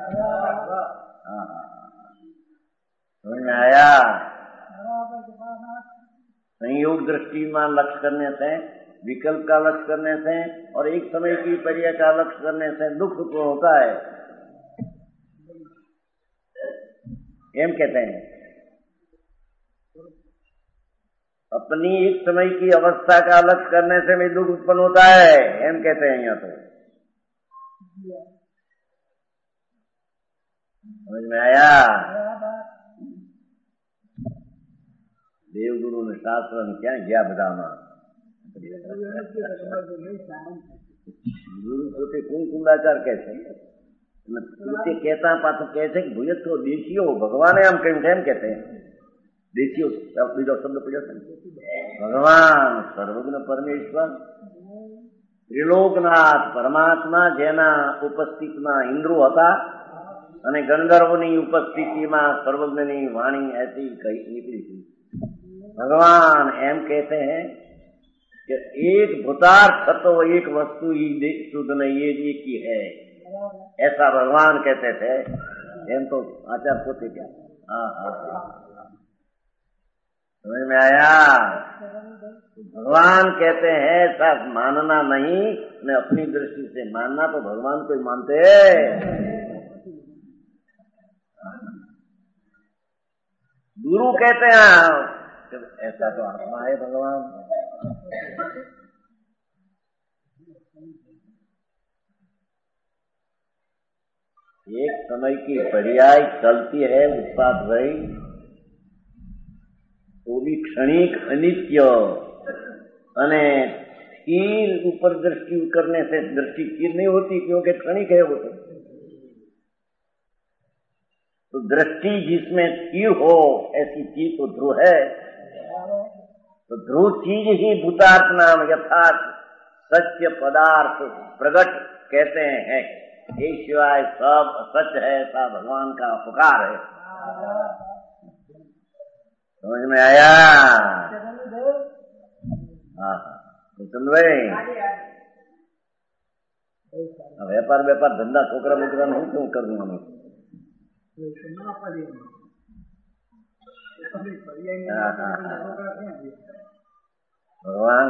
समझ में आया? संयोग दृष्टि में लक्ष्य करने से, विकल्प का लक्ष्य करने से और एक समय की पर्याय का लक्ष्य करने से दुख तो होता है, एम कहते हैं। अपनी एक समय की अवस्था का लक्ष्य करने से भी दुख उत्पन्न होता है, एम कहते हैं यहाँ तो। समझ में आया? देवगुरु ने शास्त्र में क्या गया बताना, गुरु पोते कुंड कुंडाचार कैसे पोते कहता पात्र कैसे भूयत तो देशियो भगवान हम कहीं कहते हैं देशियो बीजो शब्द पड़ो भगवान सर्वज्ञ परमेश्वर ત્રિલોકનાથ પરમાત્મા જેના ઉપસ્થિતિમાં ઇન્દ્રો હતા અને ગંધર્વની ઉપસ્થિતિમાં સર્વજ્ઞની વાણી ऐसी कही निकली थी। भगवान एम कहते हैं कि एक भूतार्थ तो एक वस्तु ही शुद्ध नहीं, ये एक ही है, ऐसा भगवान कहते थे। एम तो आचार पोते क्या हाँ हाँ समझ में आया। भगवान कहते हैं ऐसा मानना नहीं, मैं अपनी दृष्टि से मानना, तो भगवान को ही मानते गुरु कहते हैं ऐसा तो आत्मा है भगवान। एक समय की पर्याय चलती है उत्पाद भई, वो भी क्षणिक अनित्य, अने तीर ऊपर दृष्टि करने से दृष्टि तीर नहीं होती, क्योंकि क्षणिक है वो तो। तो दृष्टि जिसमें तीर हो ऐसी चीज तो ध्रुव है। तो ध्रुव चीज ही भूतार्थ नाम यथार्थ सत्य पदार्थ प्रगट कहते हैं। ये सिवाय सब सच है, ऐसा भगवान का पुकार है। समझ में आया? हाँ समझ भाई। व्यापार व्यापार धंधा छोकरा बोकरा नहीं क्यों कर दूंगा मैं। भगवान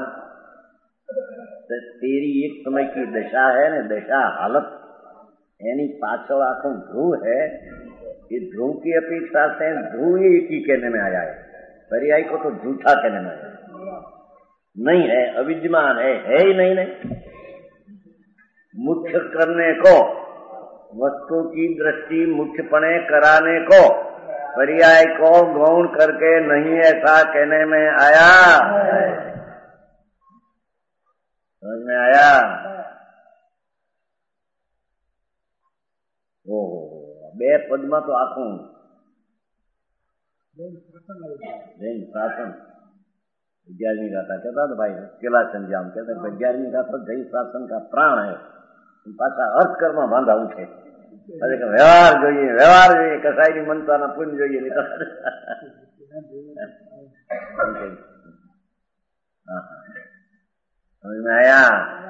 तेरी एक समय की दशा है न, दशा हालत यानी पाछल आखों ध्रुव है। ये ध्रुव की अपेक्षा से ध्रुव ये एक ही कहने में आया है, पर्याय को तो झूठा कहने में आया नहीं है, अविद्यमान है, है ही नहीं नहीं। मुख्य करने को, वस्तु की दृष्टि मुख्यपणे कराने को, पर्याय को गौण करके नहीं ऐसा कहने में आया। समझ में आया? ओ बे पदमा तो आखू शासन ग्यारहवीं गाथा कहता था भाई केला संजाम कहते ग्यारहवीं गाथा जय शासन का प्राण है। पाछा अर्थ कर्म बांधा उठे, अरे व्यवहार जो व्यवहार जो कसाई मनता ना पुण्य जो समझ में आया?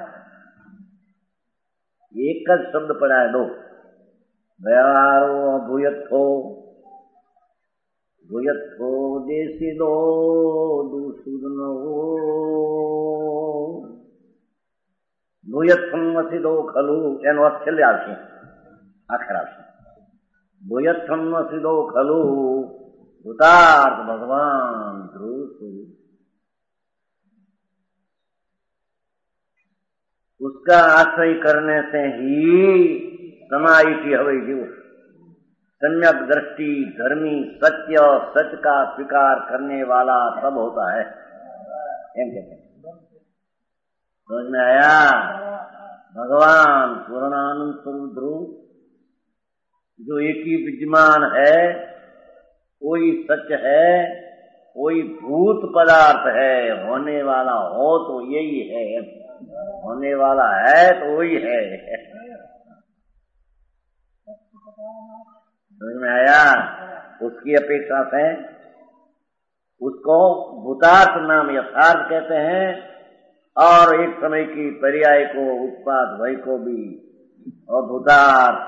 एक शब्द पड़ा है दो, व्यवहारो भूयत्थो भूयत्थो देशी दो दूसुदनो भूयत्थम वसिदो खलु एनो अर्थ छेल्ले आवशे आखिर आवशे। भूयत्थम वसिदो खलु भूतार्थ भगवान ध्रुव स्वरूप, उसका आश्रय करने से ही समाहित हवे जीव सम्यक दृष्टि धर्मी सत्य सच का स्वीकार करने वाला सब होता है। एम कहते हैं। समझ में आया? भगवान पूर्णानंद स्वरूप ध्रुव जो एक ही विद्यमान है, कोई सच है, कोई भूत पदार्थ है, होने वाला हो तो यही है, होने वाला है तो वही है। समझ में आया? उसकी अपेक्षा से उसको भूतार्थ नाम यथार्थ कहते हैं, और एक समय की पर्याय को उत्पाद भय को भी और भूतार्थ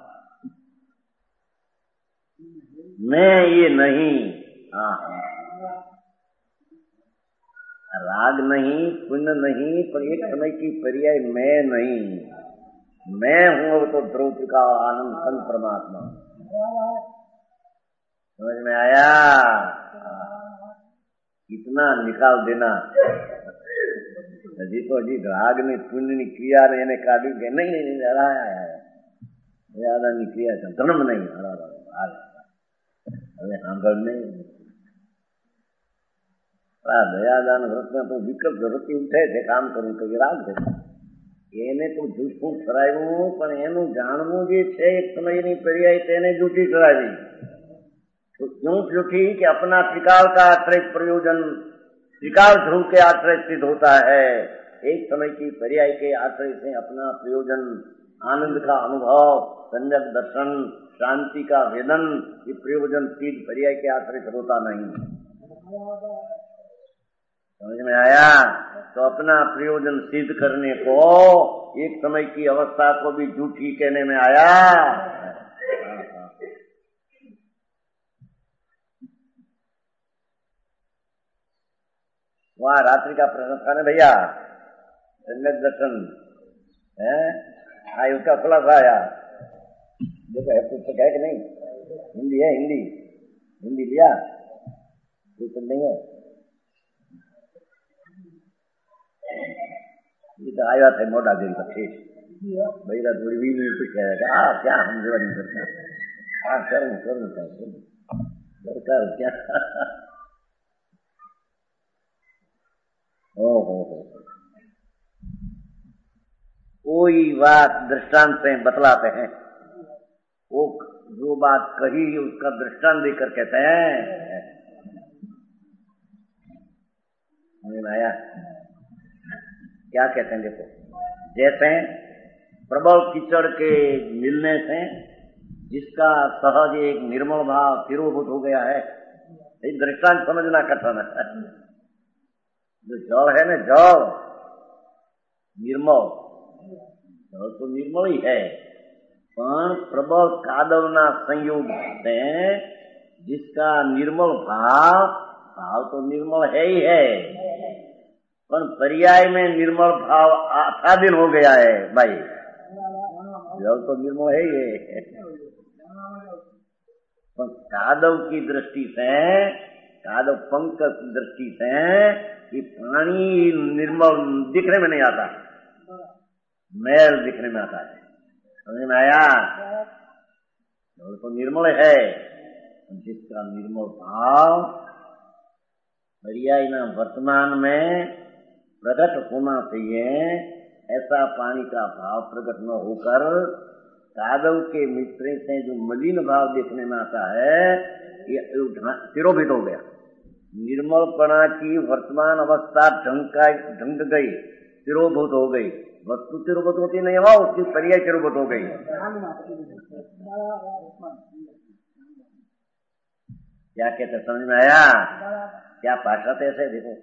मैं ये नहीं। राग नहीं, पुण्य नहीं, पर एक समय की पर्याय मैं नहीं, मैं हूं तो ध्रुव का आनंद सन परमात्मा। समझ में आया? कितना निकाल देना हजी तो हजी राग ने पुण्य ની ક્રિયા ને એને કાઢી કે નહીં નહીં હરાયા દયાદાની ક્રિયા છે ધર્મ નહીં હરાવા હવે સાંભળ નહીં આ દયાદાન વ્રતમાં તો વિકલ્પ વૃત્તિ ઉઠે છે કામ કરવું તો રાગ છે એને તો જૂઠું કરાવ્યું પણ એનું જાણવું જે છે એક સમયની પર્યાય તેને જૂઠી કરાવી। तो क्यों झूठी कि अपना त्रिकाल का आश्रय प्रयोजन त्रिकाल ध्रुव के आश्रय सिद्ध होता है, एक समय की पर्याय के आश्रय से अपना प्रयोजन, आनंद का अनुभव, सम्यक दर्शन, शांति का वेदन, ये प्रयोजन सिद्ध पर्याय के आश्रय से होता नहीं। समझ में आया? तो अपना प्रयोजन सिद्ध करने को एक समय की अवस्था को भी झूठी कहने में आया। वहां रात्रि का प्रश्न था ना भैया, सम्यक दर्शन है आयु का खुलासा आया। देखो है पुस्तक है कि नहीं? हिंदी है, हिंदी हिंदी लिया पुस्तक नहीं है? ये तो आया था मोटा गिरी पक्षी भैया थोड़ी भी नहीं कुछ कहेगा क्या हम जो नहीं करते हाँ करूँ करूँ सरकार क्या ओ हो हो कोई बात दृष्टांत से बतलाते हैं, वो जो बात कही उसका दृष्टांत देकर कहते हैं। आया क्या कहते हैं? देखो, जैसे प्रबल कीचड़ के मिलने से जिसका सहज एक निर्मल भाव तिरोभूत हो गया है, ये दृष्टांत समझना कठिन है। जो जल है ना, जल निर्मल, जल तो निर्मल ही है, पर प्रबल कादवना संयोग से जिसका निर्मल भाव, भाव तो निर्मल है ही है, पर पर्याय में निर्मल भाव आच्छादित हो गया है। भाई जल तो निर्मल है ही है, पर कादव की दृष्टि से, कादव पंख की दृष्टि से कि पानी निर्मल दिखने में नहीं आता, मैल दिखने में आता है। समझ में आया? जल तो निर्मल है, जिसका निर्मल भाव पर्याय ना वर्तमान में प्रकट होना चाहिए, ऐसा पानी का भाव प्रकट न होकर कादव के मिश्रण से जो मलिन भाव देखने में आता है, ये तिरोभित हो गया। निर्मलपना की वर्तमान अवस्था ढंग का ढंग गई, तिरोभूत हो गई। वस्तु तिरोभूत होती नहीं हुआ, उसकी पर्याय तिरोभूत हो गई। क्या कहते समझ में आया? क्या भाषा ऐसे देखो,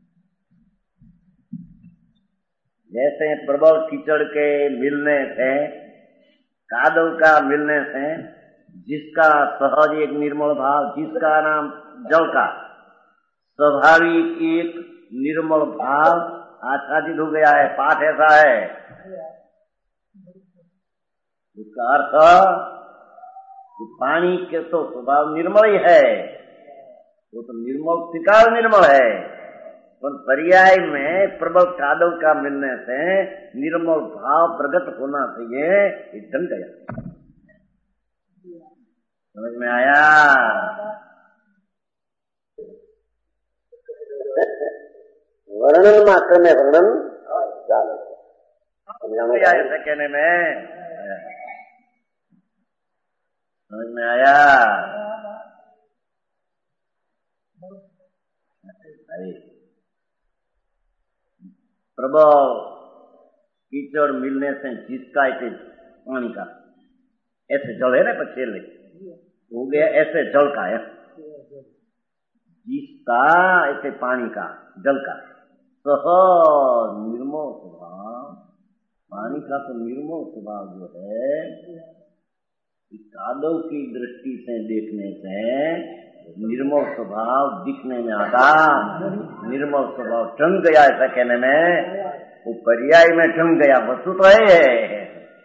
जैसे प्रबल कीचड़ के मिलने से, कादव का मिलने से जिसका सहज एक निर्मल भाव, जिसका नाम जल का स्वाभाविक एक निर्मल भाव आच्छादित हो गया है। पाठ ऐसा है, उसका अर्थ कि पानी के तो स्वभाव निर्मल ही है, वो तो निर्मल त्रिकाल निर्मल है, पर पर्याय में प्रबल कादव का मिलने से निर्मल भाव प्रकट होना चाहिए, ये ढंग गया। समझ में आया? वर्णन मात्र में वर्णन ऐसे कहने में समझ में आया? प्रबल कीचड़ मिलने से जिसका ऐसे पानी का ऐसे जल है ना, पक्षेल हो गया ऐसे जल का है, जिसका ऐसे पानी का जल का सहज निर्मल स्वभाव, पानी का तो निर्मल स्वभाव जो है, कादव की दृष्टि से देखने से निर्मल स्वभाव दिखने में आता, निर्मल स्वभाव टंग गया ऐसा कहने में, वो पर्याय में टंग गया, वस्तु तो है।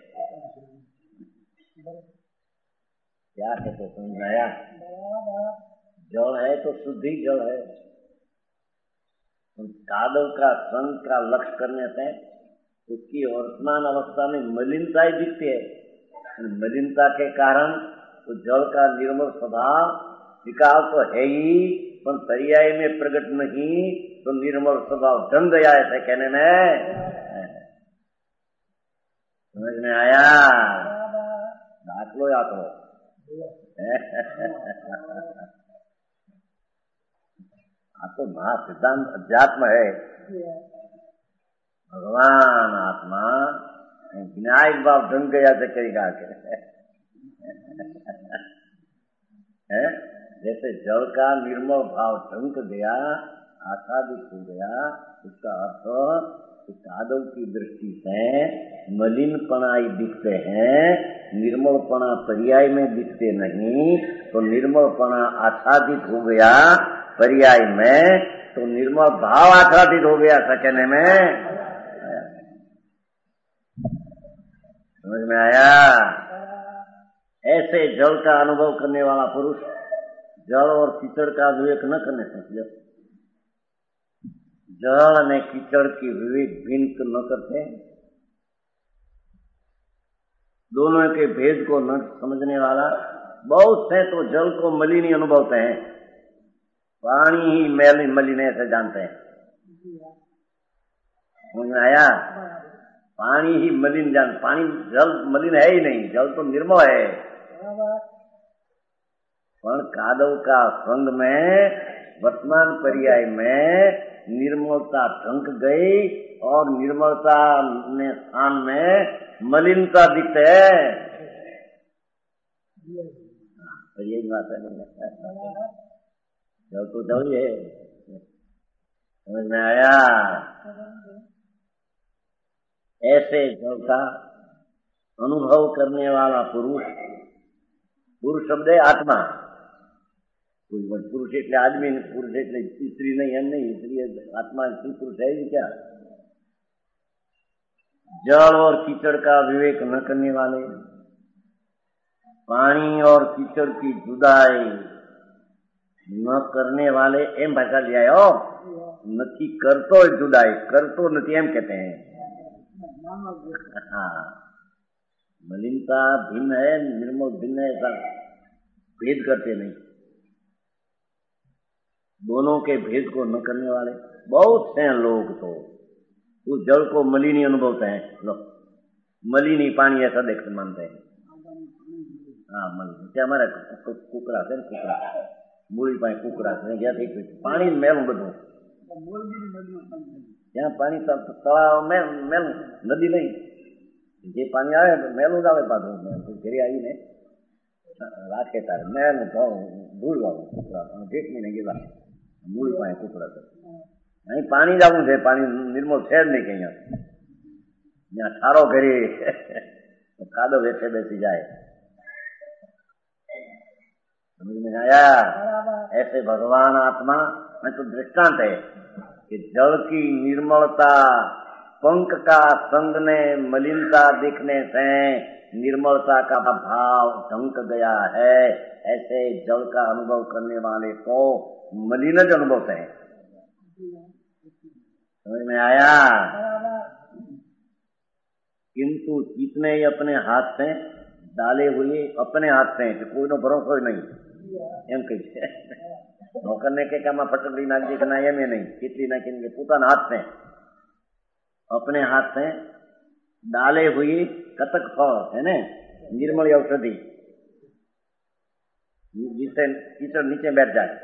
क्या कहते समझाया? जल है तो शुद्धि जल है, कादव का संग का लक्ष्य करने से उसकी वर्तमान अवस्था में मलिनता ही दिखती है, मलिनता के कारण तो जल का निर्मल स्वभाव विकाल तो है ही, पर पर्याय में प्रकट नहीं, तो निर्मल स्वभाव ढंग गया ऐसे कहने में। समझ में आया? दाखलो या तो आ तो महा सिद्धांत अध्यात्म है, भगवान आत्मा विनायक भाव ढंग गया तो करेगा के है? जैसे जल का निर्मल भाव ढंक गया, आच्छादित हो गया, उसका अर्थ कादव की दृष्टि से मलिनपना ही दिखते हैं, निर्मलपना पर्याय में दिखते नहीं। तो निर्मलपना आच्छादित हो गया पर्याय में, तो निर्मल भाव आच्छादित हो गया सकने में। समझ में आया? ऐसे जल का अनुभव करने वाला पुरुष जल और कीचड़ का विवेक न करने समझ, जल ने कीचड़ की विवेक भिन्न न करते, दोनों के भेद को न समझने वाला बहुत से तो जल को मलिनी अनुभवते हैं, पानी ही मैल मलिन ऐसे जानते हैं। समझ में आया? पानी ही मलिन जान, पानी जल मलिन है ही नहीं, जल तो निर्मल है। पर कादव का संग में वर्तमान पर्याय में निर्मलता ढंक गई और निर्मलता ने स्थान में मलिनता दिखते है। तो यही बात है, जल तो जल है। समझ में आया? ऐसे जल का अनुभव करने वाला पुरुष, पुरुष शब्द है आत्मा, पुरुष એટલે आदमी, पुरुष એટલે स्त्री नहीं, हम नहीं, इसलिए आत्मा स्त्री पुरुष है ही क्या? जल और कीचड़ का विवेक न करने वाले, पानी और कीचड़ की जुदाई न करने वाले, एम भाषा लिया हो, नथी करतो जुदाई, करतो नथी एम कहते हैं। हाँ, मलिनता भिन्न है, निर्मल भिन्न है, ऐसा भेद करते नहीं। दोनों के भेद को न करने वाले बहुत से लोग तो उस जल को मलिनी अनुभवते हैं। लो, मलिनी पानी ऐसा देखते मानते हैं। हाँ, मलिनी क्या हमारा कुकड़ा है, कुकड़ा मूली पाए कुकड़ा है, क्या देख पानी मेलू બધું ત્યાં પાણી તળાવ મેલું, નદી નહીં, જે પાણી આવે મેલું જ આવે, પાછું ઘરે આવીને રાખે તારે મેલું ધૂળ વાળું કુકડા ઢેકીને ગયેલા મૂળ પાસે કુકડા કરે। અહીં પાણી જ આવું છે, પાણી નિર્મળ છે જ નહીં, કઈ ત્યાં ઠારો ઘરે કાદવ વેઠે બેસી જાય। समझ में आया? ऐसे भगवान आत्मा में तो दृष्टांत है कि जल की निर्मलता, पंख का संग ने मलिनता दिखने से निर्मलता का भाव ढंक गया है। ऐसे जल का अनुभव करने वाले को मलिन ज अनुभव है। समझ में आया? किंतु जितने ही अपने हाथ से डाले हुए, अपने हाथ से कोई नो भरोसा नहीं, एम कही नौकर ने के कामा फटकड़ी नाख दी ना, एम नहीं, कितली नाखी पोताना हाथ से, अपने हाथ से डाले हुई कतक फल है ने, निर्मल औषधि, जिससे कीचड़ नीचे बैठ जाए,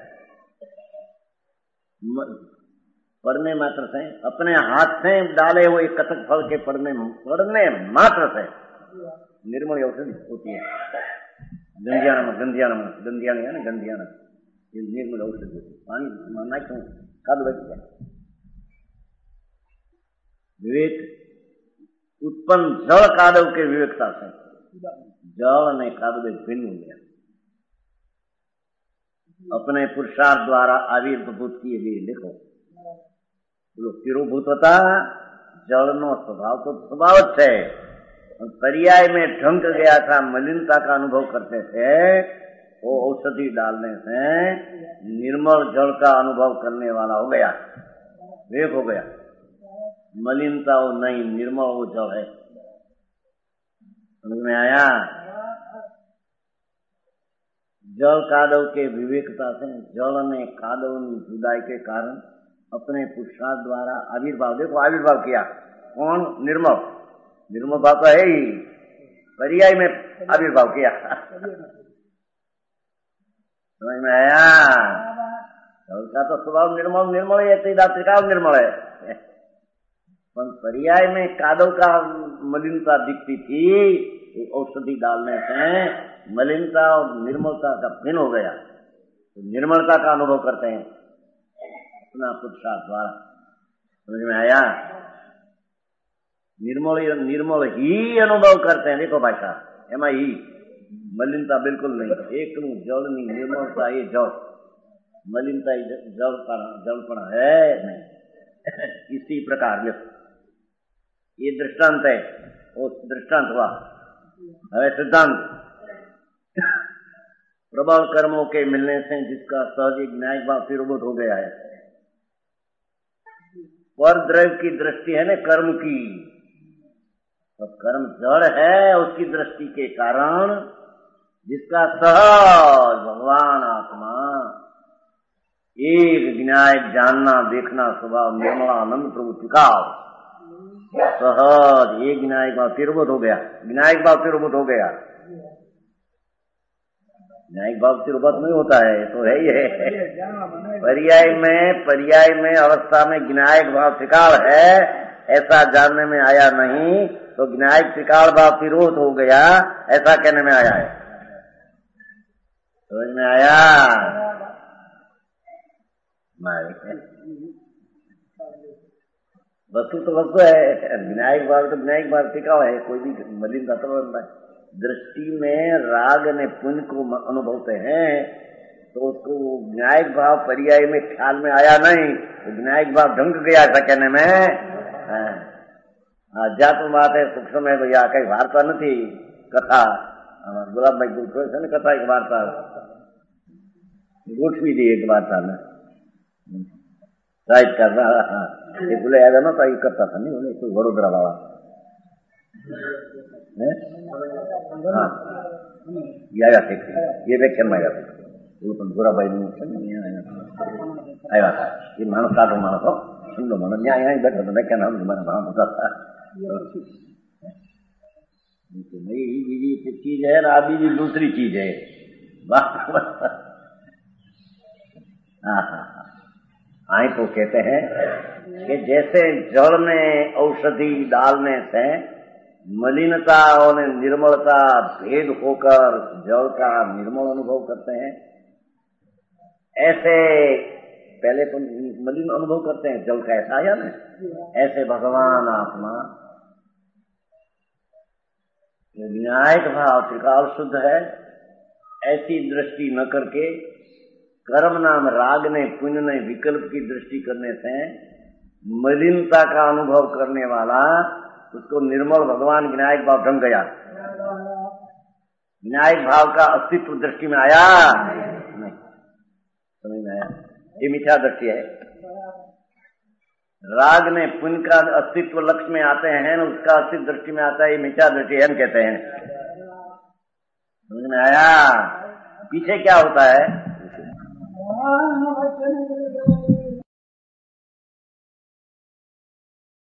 पड़ने मात्र से, अपने हाथ से डाले हुए कतक फल के पड़ने पड़ने मात्र से निर्मल औषधि होती है। गंजियाना में गंजियाना में गंजियाना है ना, गंजियाना ये निर्मल औषधि होती है। पानी नाखो कादव बैठ जाए। विवेक उत्पन्न जल कादव के विवेकता से जल ने कादव भिन्न हो गया, अपने पुरुषार्थ द्वारा आविर्भूत किए गए। देखो बोलो तिरुभूत होता जल नो स्वभाव तो स्वभाव है, पर्याय में ढंक गया था, मलिनता का अनुभव करते थे, वो औषधि डालने से निर्मल जल का अनुभव करने वाला हो गया, विवेक हो गया। मलिनता वो नहीं, निर्मल वो जल है। समझ में आया? जल कादव के विवेकता से जल ने कादव की जुदाई के कारण अपने पुरुषार्थ द्वारा आविर्भाव, देखो आविर्भाव किया कौन? निर्मल, निर्मल भाव तो है ही, पर्याय में आविर्भाव किया। समझ में आया? जल का तो स्वभाव निर्मल, निर्मल है, त्रिकाल निर्मल है, पर पर्याय में कादव का मलिनता दिखती थी, औषधि डालने से मलिनता और निर्मलता का भिन्न हो गया, तो निर्मलता का अनुभव करते हैं अपना पुरुषार्थ द्वारा। समझ में आया? निर्मल निर्मल ही अनुभव करते हैं। देखो भाई साहब, एम ही मलिनता बिल्कुल नहीं, एक जल नहीं, निर्मलता ये जल, मलिनता जल जलपण है नहीं। इसी प्रकार ये दृष्टांत है, वो दृष्टांत हुआ। हमें सिद्धांत प्रबल कर्मों के मिलने से जिसका सहज न्यायिक भाव फिरोबत हो गया है, पर द्रव्य की दृष्टि है ना कर्म की, तो कर्म जड़ है, उसकी दृष्टि के कारण जिसका सहज भगवान आत्मा एक विनायक जानना देखना स्वभाव निर्मलानंद प्रभु टिकाव सहज एक विनायक भाव फिरोबत हो गया, विनायक भाव फिरोबत हो गया। विनायक भाव फिरोबत नहीं होता है तो है ये पर्याय में पर्याय में अवस्था में विनायक भाव टिकाव है, ऐसा जानने में आया नहीं, तो विनायक त्रिकाल भाव फिरोध हो गया, ऐसा कहने में आया है। समझ में आया? वस्तु तो वस्तु है, विनायक भाव तो विनायक भाव टिकाव है, कोई भी मलिनता तो दृष्टि में राग ने पुण्य को अनुभवते हैं, तो उसको विनायक भाव पर्याय में ख्याल में आया नहीं, तो विनायक भाव ढंग गया ऐसा कहने में। अध्यात्म बात है, सूक्ष्म है भैया, कई वार्ता नहीं कथा गुलाब भाई गुट है ना, कथा एक वार्ता गोठवी दी एक वार्ता में राइट कर रहा ये बोले याद है ना, तो ये करता था नहीं उन्हें कोई वडोदरा वाला हाँ आया थे ये व्याख्यान में आया था वो तो गोरा भाई आया था। ये मानस साधो मानस हो सुन लो मानो यहाँ यहाँ बैठा था व्याख्यान हम तुम्हारा भाव होता था। बीजी चीज है ना, बीजी दूसरी चीज है। हाँ हाँ आई तो कहते हैं कि जैसे जल में औषधि डालने से मलिनता और निर्मलता भेद होकर जल का निर्मल अनुभव करते हैं, ऐसे पहले तो मलिन अनुभव करते हैं जल का, ऐसा आया ना, ऐसे भगवान आत्मा विनायक भाव त्रिकाल शुद्ध है, ऐसी दृष्टि न करके कर्म नाम राग ने पुण्य ने विकल्प की दृष्टि करने से मलिनता का अनुभव करने वाला उसको निर्मल भगवान विनायक भाव ढंग गया। विनायक भाव का अस्तित्व दृष्टि में आया नहीं, समझ में आया? ये मिथ्या दृष्टि है। राग ने पुण्य का अस्तित्व लक्ष्य में आते हैं, उसका अस्तित्व दृष्टि में आता है, ये मिथ्या दृष्टि हम कहते हैं। समझ में आया? पीछे क्या होता है?